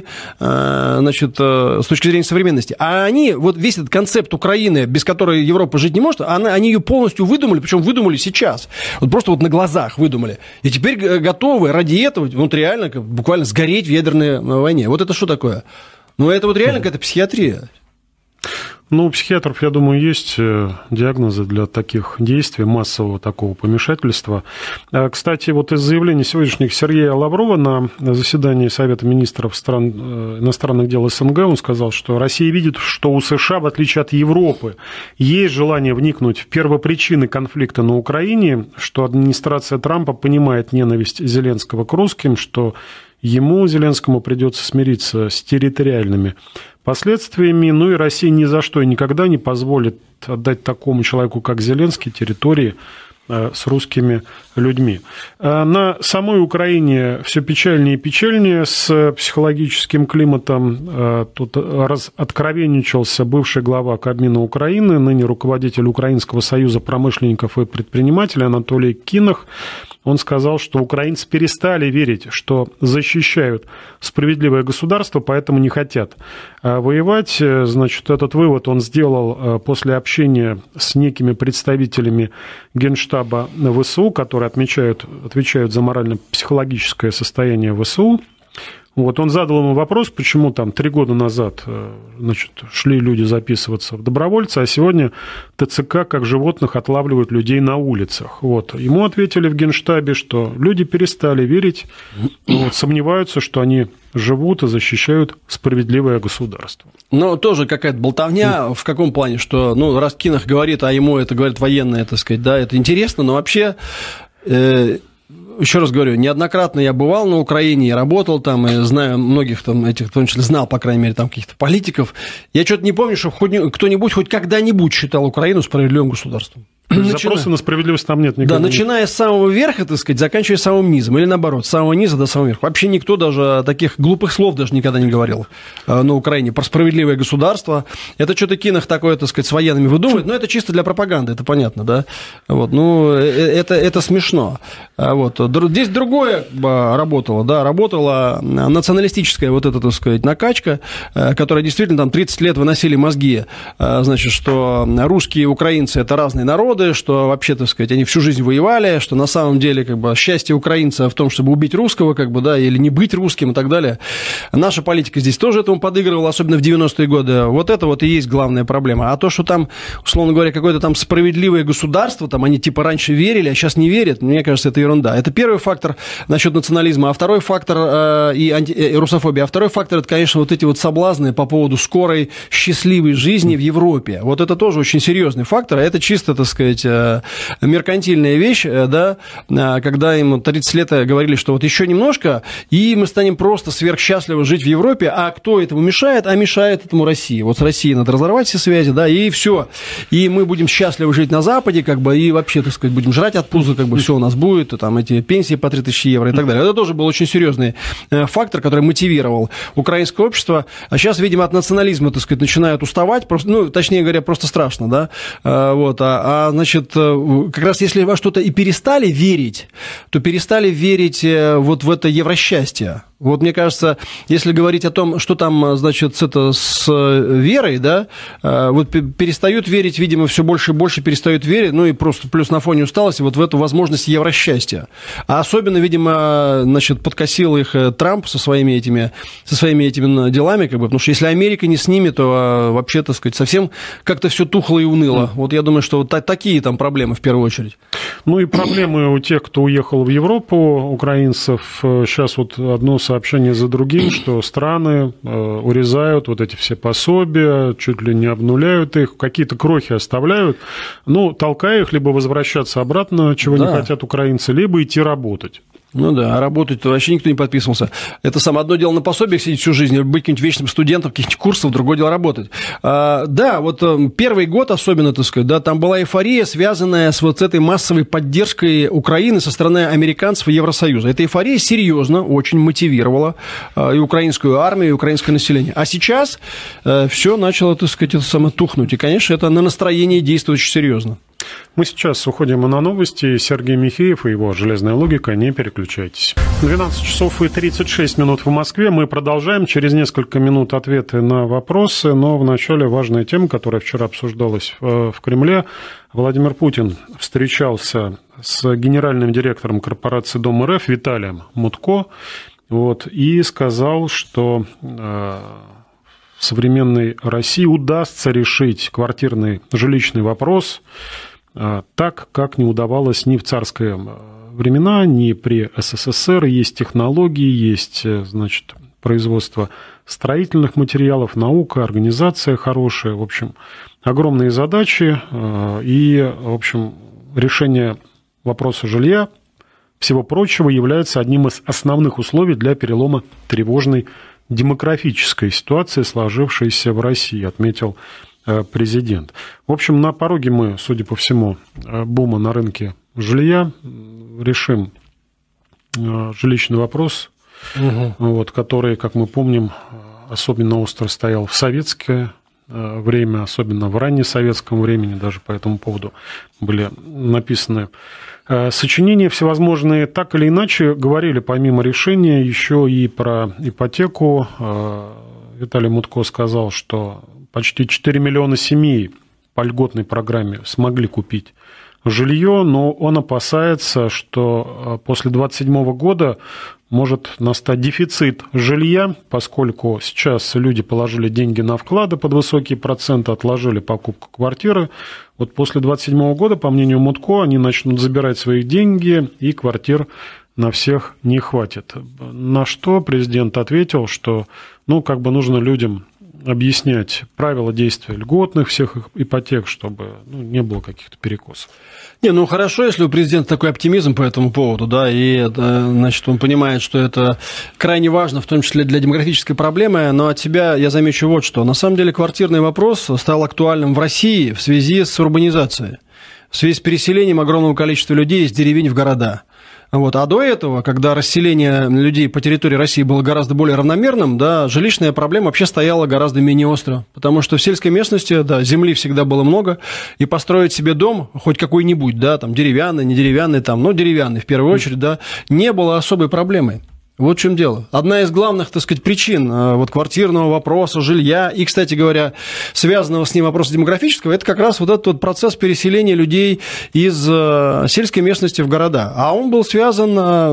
значит, с точки зрения современности. А они, вот весь этот концепт Украины, без которой Европа жить не может, она, они ее полностью выдумали, причем выдумали сейчас, вот просто вот на глазах выдумали. И теперь готовы ради этого вот реально буквально сгореть в ядерной войне. Вот это что такое? Ну, это вот реально какая-то психиатрия. Ну, у психиатров, я думаю, есть диагнозы для таких действий, массового такого помешательства. Кстати, вот из заявлений сегодняшних Сергея Лаврова на заседании Совета министров стран иностранных дел СНГ, он сказал, что Россия видит, что у США, в отличие от Европы, есть желание вникнуть в первопричины конфликта на Украине, что администрация Трампа понимает ненависть Зеленского к русским, что ему, Зеленскому, придется смириться с территориальными последствиями, ну и Россия ни за что и никогда не позволит отдать такому человеку, как Зеленский, территории, с русскими людьми. На самой Украине все печальнее и печальнее с психологическим климатом. Тут откровенничался бывший глава Кабмина Украины, ныне руководитель Украинского союза промышленников и предпринимателей Анатолий Кинах. Он сказал, что украинцы перестали верить, что защищают справедливое государство, поэтому не хотят воевать. Значит, этот вывод он сделал после общения с некими представителями Генштаба ВСУ, которые отмечают, отвечают за морально-психологическое состояние ВСУ. Вот, он задал ему вопрос, почему там три года назад, значит, шли люди записываться в добровольцы, а сегодня ТЦК как животных отлавливают людей на улицах. Вот. Ему ответили в Генштабе, что люди перестали верить, вот, сомневаются, что они живут и защищают справедливое государство. Но тоже какая-то болтовня, в каком плане, что, ну, раз Кинах говорит, а ему это говорят военные, так сказать, да, это интересно, но вообще... Э- Еще раз говорю, неоднократно я бывал на Украине, я работал там, и знаю многих там этих, в том числе знал, по крайней мере, там каких-то политиков. Я что-то не помню, что хоть кто-нибудь хоть когда-нибудь считал Украину справедливым государством. Запроса на справедливость там нет никакого. Да, начиная с самого верха, так сказать, заканчивая самым низом, или наоборот, с самого низа до самого верха. Вообще никто даже таких глупых слов даже никогда не говорил на Украине про справедливое государство. Это что-то Кинах такое, так сказать, с военными выдумывает, но это чисто для пропаганды, это понятно, да? Вот, ну, это, это смешно. Вот. Здесь другое работало, да, работала националистическая вот эта, так сказать, накачка, которая действительно там тридцать лет выносили мозги, значит, что русские и украинцы – это разные народы, что вообще, так сказать, они всю жизнь воевали, что на самом деле как бы счастье украинца в том, чтобы убить русского, как бы, да, или не быть русским и так далее. Наша политика здесь тоже этому подыгрывала, особенно в девяностые годы. Вот это вот и есть главная проблема. А то, что там, условно говоря, какое-то там справедливое государство, там они типа раньше верили, а сейчас не верят, мне кажется, это ерунда. Это первый фактор насчет национализма, а второй фактор э, и, анти, и русофобия, а второй фактор, это, конечно, вот эти вот соблазны по поводу скорой счастливой жизни в Европе. Вот это тоже очень серьезный фактор, а это чисто, так сказать, меркантильная вещь, да, когда им тридцать лет говорили, что вот еще немножко, и мы станем просто сверхсчастливо жить в Европе, а кто этому мешает? А мешает этому Россия. Вот с Россией надо разорвать все связи, да, и все. И мы будем счастливо жить на Западе, как бы, и вообще, так сказать, будем жрать от пуза, как бы, все у нас будет, и, там, эти пенсии по три тысячи евро и так далее. Это тоже был очень серьезный фактор, который мотивировал украинское общество. А сейчас, видимо, от национализма, так сказать, начинают уставать, просто, ну, точнее говоря, просто страшно, да, вот, а, а значит, как раз если во что-то и перестали верить, то перестали верить вот в это евросчастье. Вот мне кажется, если говорить о том, что там, значит, это с верой, да, вот перестают верить, видимо, все больше и больше перестают верить, ну и просто плюс на фоне усталости вот в эту возможность евросчастья. А особенно, видимо, значит, подкосил их Трамп со своими этими, со своими этими делами, как бы, потому что если Америка не с ними, то вообще, так сказать, совсем как-то все тухло и уныло. Вот я думаю, что вот такие там проблемы в первую очередь. Ну и проблемы у тех, кто уехал в Европу, украинцев. Сейчас вот одно сообщение за другим, что страны урезают вот эти все пособия, чуть ли не обнуляют их, какие-то крохи оставляют, ну, толкая их либо возвращаться обратно, чего да. не хотят украинцы, либо идти работать. Ну да, а работать-то вообще никто не подписывался. Это самое одно дело на пособиях сидеть всю жизнь, быть каким-нибудь вечным студентом, каких-нибудь курсов, другое дело работать. А, да, вот первый год особенно, так сказать, да, там была эйфория, связанная с вот этой массовой поддержкой Украины со стороны американцев и Евросоюза. Эта эйфория серьезно очень мотивировала и украинскую армию, и украинское население. А сейчас все начало, так сказать, это самое тухнуть. И, конечно, это на настроение действует очень серьезно. Мы сейчас уходим на новости. Сергей Михеев и его «Железная логика». Не переключайтесь. двенадцать часов и тридцать шесть минут в Москве. Мы продолжаем. Через несколько минут ответы на вопросы. Но вначале важная тема, которая вчера обсуждалась в Кремле. Владимир Путин встречался с генеральным директором корпорации Дом РФ Виталием Мутко. Вот, и сказал, что в современной России удастся решить квартирный жилищный вопрос так, как не удавалось ни в царские времена, ни при СССР. Есть технологии, есть, значит, производство строительных материалов, наука, организация хорошая. В общем, огромные задачи. И, в общем, решение вопроса жилья, всего прочего, является одним из основных условий для перелома тревожной демографической ситуации, сложившейся в России, отметил президент. В общем, на пороге мы, судя по всему, бума на рынке жилья, решим жилищный вопрос, угу. вот, который, как мы помним, особенно остро стоял в советское время, особенно в раннесоветском времени, даже по этому поводу были написаны сочинения всевозможные. Так или иначе, говорили помимо решения еще и про ипотеку. Виталий Мутко сказал, что почти четыре миллиона семей по льготной программе смогли купить жилье, но он опасается, что после две тысячи двадцать седьмого года может настать дефицит жилья, поскольку сейчас люди положили деньги на вклады под высокие проценты, отложили покупку квартиры. Вот после две тысячи двадцать седьмого года, по мнению Мутко, они начнут забирать свои деньги, и квартир на всех не хватит. На что президент ответил, что ну, как бы нужно людям объяснять правила действия льготных всех ипотек, чтобы ну, не было каких-то перекосов. Не, ну хорошо, если у президента такой оптимизм по этому поводу, да, и, значит, он понимает, что это крайне важно, в том числе для демографической проблемы, но от себя я замечу вот что. На самом деле квартирный вопрос стал актуальным в России в связи с урбанизацией, в связи с переселением огромного количества людей из деревень в города. Вот. А до этого, когда расселение людей по территории России было гораздо более равномерным, да, жилищная проблема вообще стояла гораздо менее остро, потому что в сельской местности, да, земли всегда было много, и построить себе дом, хоть какой-нибудь, да, там, деревянный, не деревянный, там, но деревянный в первую очередь, да, не было особой проблемой. Вот в чем дело. Одна из главных, так сказать, причин вот, квартирного вопроса, жилья и, кстати говоря, связанного с ним вопроса демографического, это как раз вот этот вот процесс переселения людей из сельской местности в города. А он был связан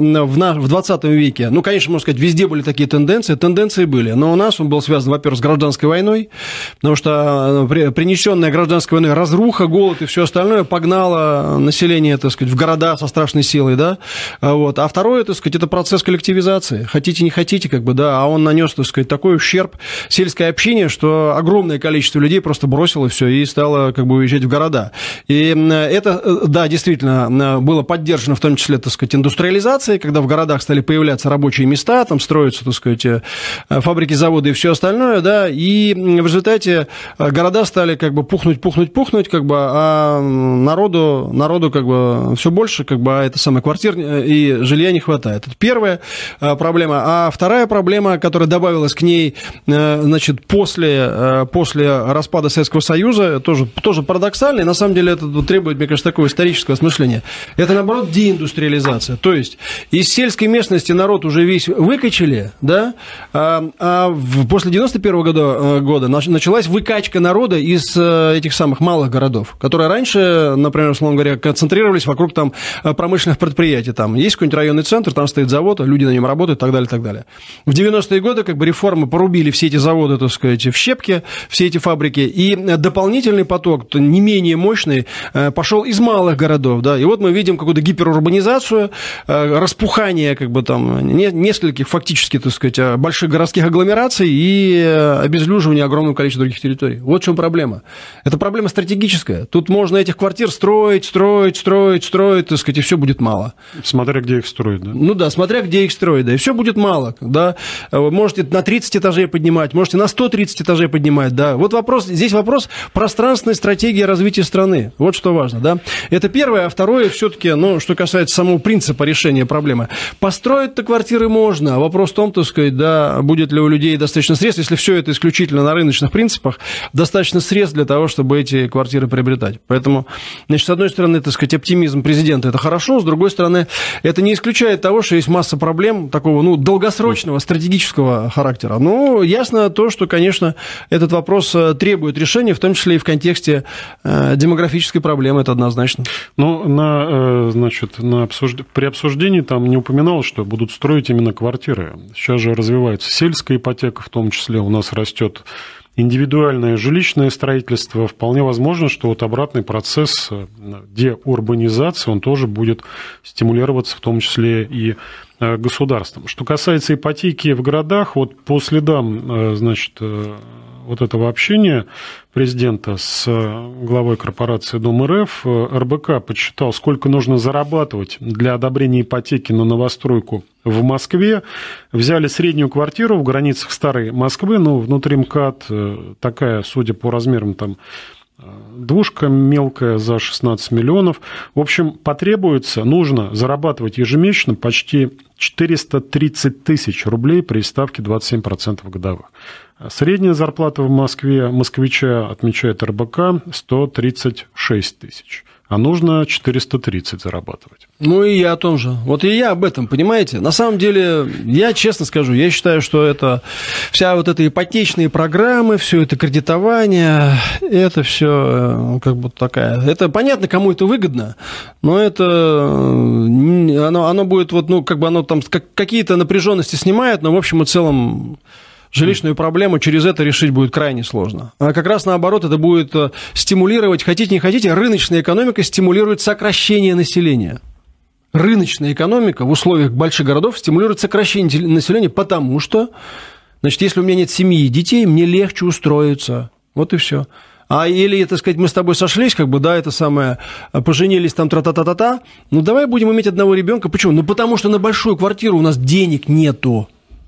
в двадцатом веке. Ну, конечно, можно сказать, везде были такие тенденции, тенденции были, но у нас он был связан, во-первых, с гражданской войной, потому что принесенная гражданской войной разруха, голод и все остальное погнало население, так сказать, в города со страшной силой, да, вот. А второе, так сказать, это процесс коллективизации. Хотите, не хотите, как бы, да, а он нанес, так сказать, такой ущерб сельской общине, что огромное количество людей просто бросило все и стало, как бы, уезжать в города. И это, да, действительно, было поддержано в том числе, так сказать, индустриализацией, когда в городах стали появляться рабочие места, там строятся, так сказать, фабрики, заводы и все остальное, да, и в результате города стали, как бы, пухнуть, пухнуть, пухнуть, как бы, а народу, народу, как бы, все больше, как бы, а это самое, квартир и жилья не хватает. Это первое. Проблема. А вторая проблема, которая добавилась к ней, значит, после, после распада Советского Союза, тоже, тоже парадоксальная, на самом деле это требует, мне кажется, такого исторического осмысления. Это, наоборот, деиндустриализация. То есть из сельской местности народ уже весь выкачали, да, а, а после девяносто первого года, года началась выкачка народа из этих самых малых городов, которые раньше, например, условно говоря, концентрировались вокруг там промышленных предприятий. Там есть какой-нибудь районный центр, там стоит завод, люди на нем работают и так далее, и так далее. В девяностые годы как бы реформы порубили все эти заводы, так сказать, в щепки, все эти фабрики, и дополнительный поток, не менее мощный, пошел из малых городов, да, и вот мы видим какую-то гиперурбанизацию, распухание как бы там нескольких фактически, так сказать, больших городских агломераций и обезлюживание огромного количества других территорий. Вот в чем проблема. Это проблема стратегическая. Тут можно этих квартир строить, строить, строить, строить, так сказать, и все будет мало. Смотря где их строить, да? Ну да, смотря где их строить, да, и все будет мало, да, можете на тридцать этажей поднимать, можете на сто тридцать этажей поднимать, да, вот вопрос, здесь вопрос пространственной стратегии развития страны, вот что важно, да, это первое, а второе, все-таки, ну, что касается самого принципа решения проблемы, построить-то квартиры можно, а вопрос в том, так сказать, да, будет ли у людей достаточно средств, если все это исключительно на рыночных принципах, достаточно средств для того, чтобы эти квартиры приобретать, поэтому, значит, с одной стороны, так сказать, оптимизм президента, это хорошо, с другой стороны, это не исключает того, что есть масса проблем, проблем такого, ну, долгосрочного, стратегического характера. Ну, ясно то, что, конечно, этот вопрос требует решения, в том числе и в контексте э, демографической проблемы, это однозначно. Ну, на, э, значит, на обсужд... при обсуждении там не упоминалось, что будут строить именно квартиры. Сейчас же развивается сельская ипотека, в том числе у нас растет индивидуальное жилищное строительство. Вполне возможно, что вот обратный процесс деурбанизации, он тоже будет стимулироваться, в том числе и государством. Что касается ипотеки в городах, вот по следам, значит, вот этого общения президента с главой корпорации Дом РФ, эр бэ ка подсчитал, сколько нужно зарабатывать для одобрения ипотеки на новостройку в Москве. Взяли среднюю квартиру в границах старой Москвы, ну, внутри МКАД, такая, судя по размерам, там, Двушка мелкая за шестнадцать миллионов. В общем, потребуется, нужно зарабатывать ежемесячно почти четыреста тридцать тысяч рублей при ставке двадцать семь процентов годовых. Средняя зарплата в Москве москвича, отмечает эр бэ ка, сто тридцать шесть тысяч. А нужно четыреста тридцать зарабатывать. Ну и я о том же. Вот и я об этом, понимаете? На самом деле, я честно скажу, я считаю, что это вся вот эта ипотечные программы, все это кредитование, это все как бы такая... Это понятно, кому это выгодно, но это... Оно, оно будет вот, ну, как бы оно там какие-то напряженности снимает, но в общем и целом... Жилищную проблему через это решить будет крайне сложно. А как раз наоборот, это будет стимулировать, хотите не хотите, рыночная экономика стимулирует сокращение населения. Рыночная экономика в условиях больших городов стимулирует сокращение населения, потому что, значит, если у меня нет семьи и детей, мне легче устроиться. Вот и все. А или, так сказать, мы с тобой сошлись, как бы, да, это самое, поженились там, тра-та-та-та-та, ну давай будем иметь одного ребенка. Почему? Ну потому что на большую квартиру у нас денег нету.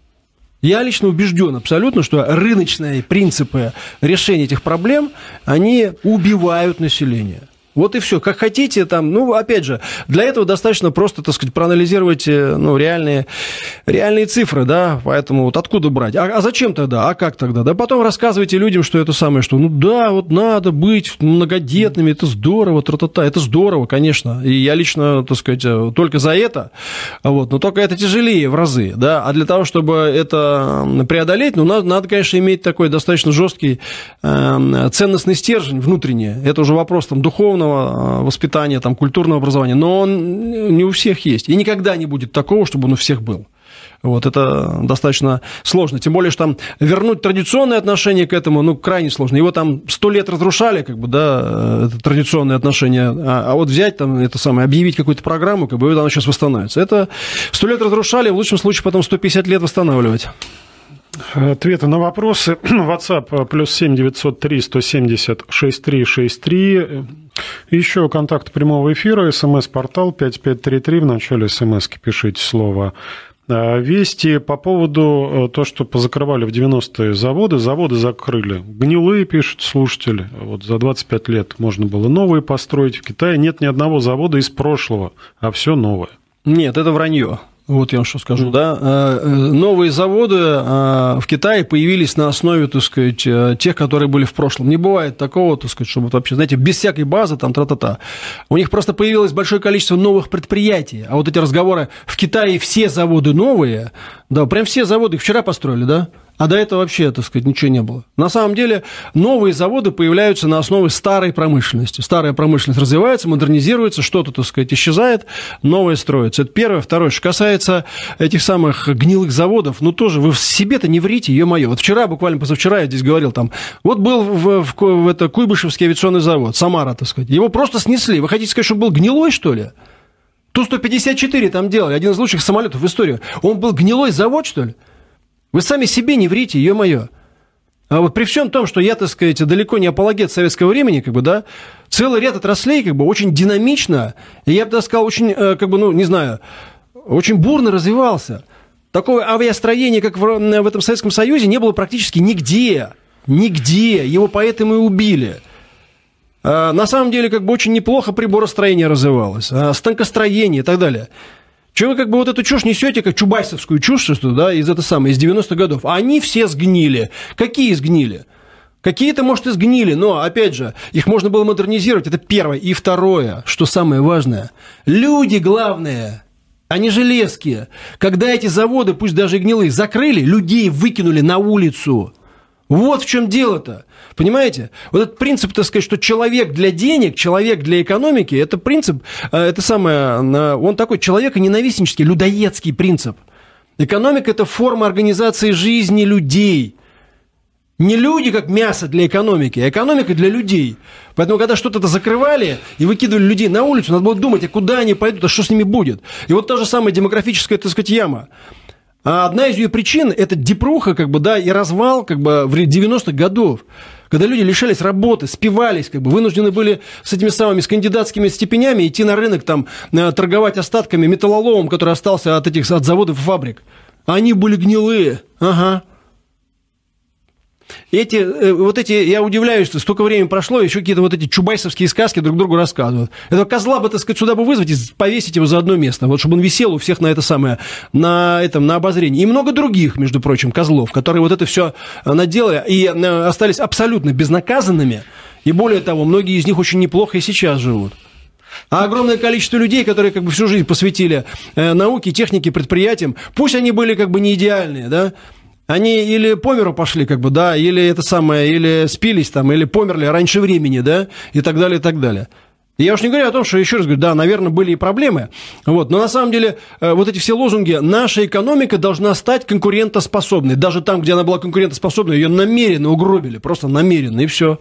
Я лично убежден абсолютно, что рыночные принципы решения этих проблем, они убивают население. Вот и все. Как хотите, там, ну, опять же, для этого достаточно просто, так сказать, проанализировать, ну, реальные, реальные цифры, да, поэтому вот откуда брать? А, а зачем тогда? А как тогда? Да потом рассказывайте людям, что это самое, что, ну, да, вот надо быть многодетными, это здорово, тра-та-та, это здорово, конечно, и я лично, так сказать, только за это, вот, но только это тяжелее в разы, да, а для того, чтобы это преодолеть, ну, надо, надо конечно, иметь такой достаточно жесткий э, ценностный стержень внутренний, это уже вопрос, там, духовного воспитания, там, культурного образования, но он не у всех есть. И никогда не будет такого, чтобы он у всех был. Вот, это достаточно сложно. Тем более, что там вернуть традиционное отношение к этому, ну, крайне сложно. Его там сто лет разрушали, как бы, да, это традиционное отношение, а, а вот взять там это самое, объявить какую-то программу, как бы, оно сейчас восстановится. Это сто лет разрушали, в лучшем случае потом сто пятьдесят лет восстанавливать. Ответы на вопросы. WhatsApp плюс семь девятьсот три сто семьдесят шестьдесят три шестьдесят три. Еще контакт прямого эфира. СМС-портал пять пять три три. В начале смс-ки пишите слово «Вести». По поводу того, что позакрывали в девяностые заводы. Заводы закрыли. Гнилые, пишет слушатель. Вот за двадцать пять лет можно было новые построить. В Китае нет ни одного завода из прошлого, а все новое. Нет, это вранье. Вот я вам что скажу, да. Новые заводы в Китае появились на основе, так сказать, тех, которые были в прошлом. Не бывает такого, так сказать, чтобы вообще, знаете, без всякой базы, там, тра-та-та. У них просто появилось большое количество новых предприятий. А вот эти разговоры, в Китае все заводы новые, да, прям все заводы их вчера построили, да. А до этого вообще, так сказать, ничего не было. На самом деле, новые заводы появляются на основе старой промышленности. Старая промышленность развивается, модернизируется, что-то, так сказать, исчезает, новое строится. Это первое. Второе, что касается этих самых гнилых заводов, ну, тоже вы в себе-то не врите, ё-моё. Вот вчера, буквально позавчера я здесь говорил, там, вот был в, в, в это, Куйбышевский авиационный завод, Самара, так сказать, его просто снесли. Вы хотите сказать, что был гнилой, что ли? Ту сто пятьдесят четыре там делали, один из лучших самолетов в истории. Он был гнилой завод, что ли? Вы сами себе не врите, ё-моё. А вот при всем том, что я, так сказать, далеко не апологет советского времени, как бы, да, целый ряд отраслей, как бы, очень динамично, и я бы даже сказал, очень, как бы, ну, не знаю, очень бурно развивался. Такого авиастроения, как в, в этом Советском Союзе, не было практически нигде. Нигде. Его поэтому и убили. А, на самом деле, как бы, очень неплохо приборостроение развивалось, а, станкостроение и так далее. Чего вы как бы вот эту чушь несете, как чубайсовскую чушь, что, да, из этого самого, из девяностых годов. А они все сгнили. Какие сгнили? Какие-то, может, и сгнили, но, опять же, их можно было модернизировать. Это первое. И второе, что самое важное. Люди, главное, а не железки. Когда эти заводы, пусть даже и гнилые, закрыли, людей выкинули на улицу. Вот в чем дело-то. Понимаете? Вот этот принцип, так сказать, что человек для денег, человек для экономики, это принцип, это самое, он такой человеконенавистнический, людоедский принцип. Экономика – это форма организации жизни людей. Не люди как мясо для экономики, а экономика для людей. Поэтому, когда что-то закрывали и выкидывали людей на улицу, надо было думать, а куда они пойдут, а что с ними будет. И вот та же самая демографическая, так сказать, яма. А одна из ее причин – это депруха, как бы, да, и развал, как бы, в девяностых годов, когда люди лишались работы, спивались, как бы, вынуждены были с этими самыми, с кандидатскими степенями идти на рынок, там, торговать остатками, металлоломом, который остался от этих, от заводов и фабрик. Они были гнилые, ага. эти, вот эти, я удивляюсь, столько времени прошло, еще какие-то вот эти чубайсовские сказки друг другу рассказывают. Этого козла бы, так сказать, сюда бы вызвать и повесить его за одно место, вот чтобы он висел у всех на это самое, на этом, на обозрении. И много других, между прочим, козлов, которые вот это все наделали и остались абсолютно безнаказанными. И более того, многие из них очень неплохо и сейчас живут. А огромное количество людей, которые как бы всю жизнь посвятили науке, технике, предприятиям, пусть они были как бы не идеальные, да, они или по миру пошли, как бы, да, или это самое, или спились там, или померли раньше времени, да, и так далее, и так далее. И я уж не говорю о том, что, еще раз говорю, да, наверное, были и проблемы, вот, но на самом деле вот эти все лозунги, наша экономика должна стать конкурентоспособной, даже там, где она была конкурентоспособной, ее намеренно угробили, просто намеренно, и все.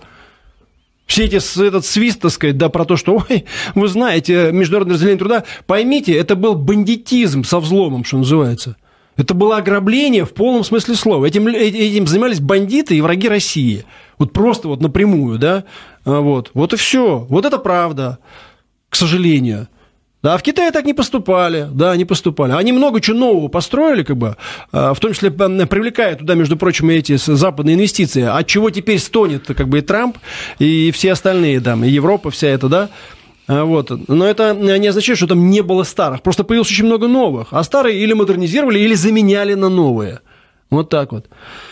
Все эти, этот свист, так сказать, да, про то, что, ой, вы знаете, международное разделение труда, поймите, это был бандитизм со взломом, что называется. Это было ограбление в полном смысле слова. Этим, этим занимались бандиты и враги России. Вот просто вот напрямую, да. Вот, вот и все. Вот это правда, к сожалению. Да, а в Китае так не поступали, да, не поступали. Они много чего нового построили, как бы, в том числе привлекая туда, между прочим, эти западные инвестиции, от чего теперь стонет, как бы, и Трамп, и все остальные, да, и Европа вся эта, да. Вот. Но это не означает, что там не было старых. Просто появилось очень много новых. А старые или модернизировали, или заменяли на новые. Вот так вот.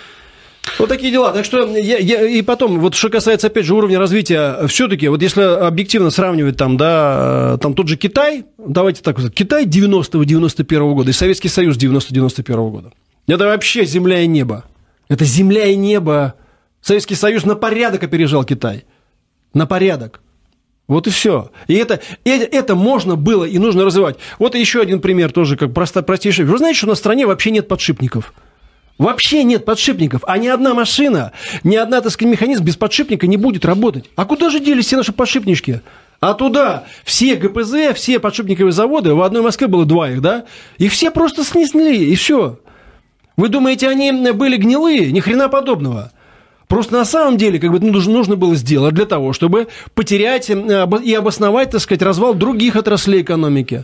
Вот такие дела. Так что я, я, и потом, вот что касается, опять же, уровня развития, все-таки, вот если объективно сравнивать там, да, там тот же Китай, давайте так сказать, Китай девяностого девяносто первого года и Советский Союз девяностого девяносто первого года. Это вообще земля и небо. Это земля и небо. Советский Союз на порядок опережал Китай. На порядок. Вот и все. И это, это, это можно было и нужно развивать. Вот еще один пример тоже, как просто, простейший. Вы знаете, что на стране вообще нет подшипников? Вообще нет подшипников. А ни одна машина, ни одна, так сказать, механизм без подшипника не будет работать. А куда же делись все наши подшипнички? А туда все ГПЗ, все подшипниковые заводы, в одной Москве было два их, да? Их все просто снесли, и все. Вы думаете, они были гнилые? Ни хрена подобного. Просто на самом деле, как бы, нужно было сделать для того, чтобы потерять и обосновать, так сказать, развал других отраслей экономики.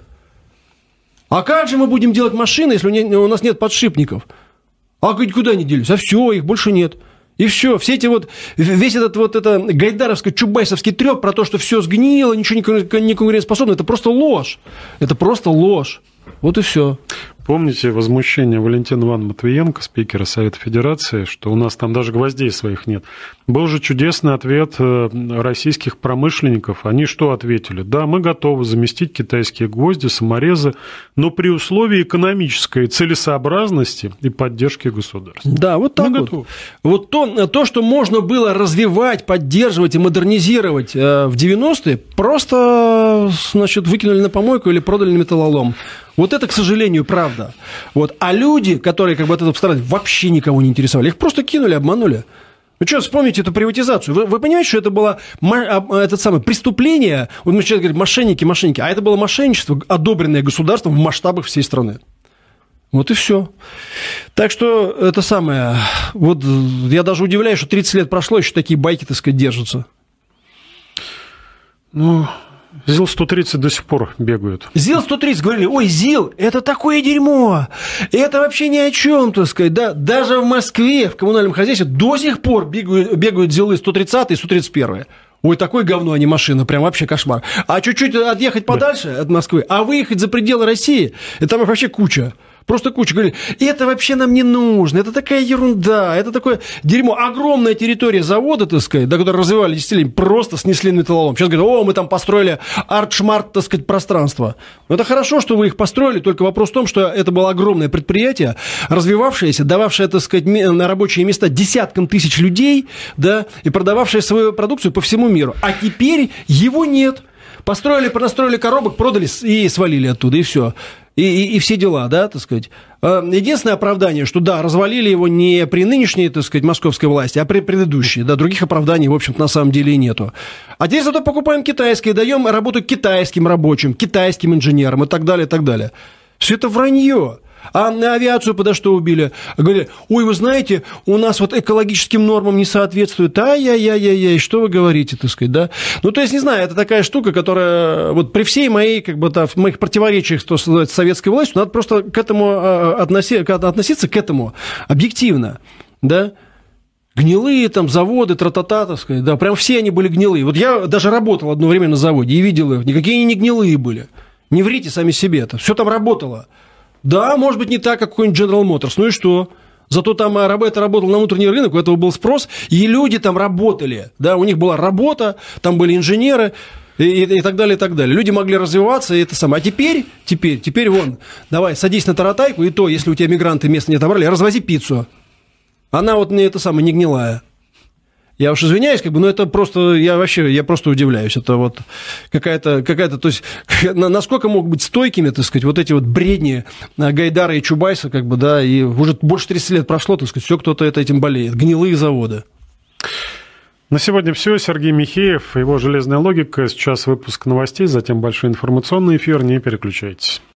А как же мы будем делать машины, если у нас нет подшипников? А куда они делись? А все, их больше нет. И все, все эти вот, весь этот вот это гайдаровско-чубайсовский треп про то, что все сгнило, ничего не конкурентоспособно, это просто ложь. Это просто ложь. Вот и все. Помните возмущение Валентина Ивановны Матвиенко, спикера Совета Федерации, что у нас там даже гвоздей своих нет? Был же чудесный ответ российских промышленников. Они что ответили? Да, мы готовы заместить китайские гвозди, саморезы, но при условии экономической целесообразности и поддержки государства. Да, вот так мы вот. Готовы. Вот то, то, что можно было развивать, поддерживать и модернизировать в девяностые, просто, значит, выкинули на помойку или продали на металлолом. Вот это, к сожалению, правда. Вот. А люди, которые как бы от этого постарались, вообще никого не интересовали. Их просто кинули, обманули. Вы что, вспомните эту приватизацию? Вы, вы понимаете, что это было это самое преступление? Вот мы сейчас говорим, мошенники, мошенники. А это было мошенничество, одобренное государством в масштабах всей страны. Вот и все. Так что это самое... Вот я даже удивляюсь, что тридцать лет прошло, еще такие байки, так сказать, держатся. Ну... ЗИЛ сто тридцать до сих пор бегают. ЗИЛ сто тридцать, говорили, ой, ЗИЛ, это такое дерьмо, это вообще ни о чем, так сказать, да, даже в Москве, в коммунальном хозяйстве до сих пор бегают, бегают ЗИЛы сто тридцать и сто тридцать один. Ой, такое говно, а не машина, прям вообще кошмар. А чуть-чуть отъехать подальше да. от Москвы, а выехать за пределы России, это там их вообще куча. Просто куча. Говорили, это вообще нам не нужно, это такая ерунда, это такое дерьмо. Огромная территория завода, так сказать, до которой развивали десятилетия, просто снесли металлолом. Сейчас говорят, о, мы там построили арт-шмарт, так сказать, пространство. Но это хорошо, что вы их построили, только вопрос в том, что это было огромное предприятие, развивавшееся, дававшее, так сказать, на рабочие места десяткам тысяч людей, да, и продававшее свою продукцию по всему миру. А теперь его нет. Построили, понастроили коробок, продали и свалили оттуда, и все. И, и, и все дела, да, так сказать. Единственное оправдание, что, да, развалили его не при нынешней, так сказать, московской власти, а при предыдущей. Да, других оправданий, в общем-то, на самом деле и нету. А теперь зато покупаем китайские, даем работу китайским рабочим, китайским инженерам и так далее, и так далее. Все это вранье. А на авиацию подо что убили? Говорили, ой, вы знаете, у нас вот экологическим нормам не соответствует. Ай-яй-яй-яй, что вы говорите, так сказать, да? Ну, то есть, не знаю, это такая штука, которая вот при всей моей, как бы, да, моих противоречиях с советской властью, надо просто к этому относи, относиться к этому объективно, да? Гнилые там заводы, тра-та-та, так сказать, да, прям все они были гнилые. Вот я даже работал одно время на заводе и видел их, никакие они не гнилые были. Не врите сами себе, это все там работало. Да, может быть, не так, как какой-нибудь General Motors, ну и что? Зато там это работал на внутренний рынок, у этого был спрос, и люди там работали, да, у них была работа, там были инженеры, и, и, и так далее, и так далее. Люди могли развиваться, и это самое. А теперь, теперь, теперь вон, давай, садись на таратайку, и то, если у тебя мигранты место не отобрали, развози пиццу. Она вот не это самое, не гнилая. Я уж извиняюсь, как бы, но это просто, я вообще, я просто удивляюсь. Это вот какая-то, какая-то, то есть, насколько могут быть стойкими, так сказать, вот эти вот бредни Гайдара и Чубайса, как бы, да, и уже больше тридцати лет прошло, так сказать, все кто-то это этим болеет. Гнилые заводы. На сегодня все. Сергей Михеев, его «Железная логика». Сейчас выпуск новостей, затем большой информационный эфир. Не переключайтесь.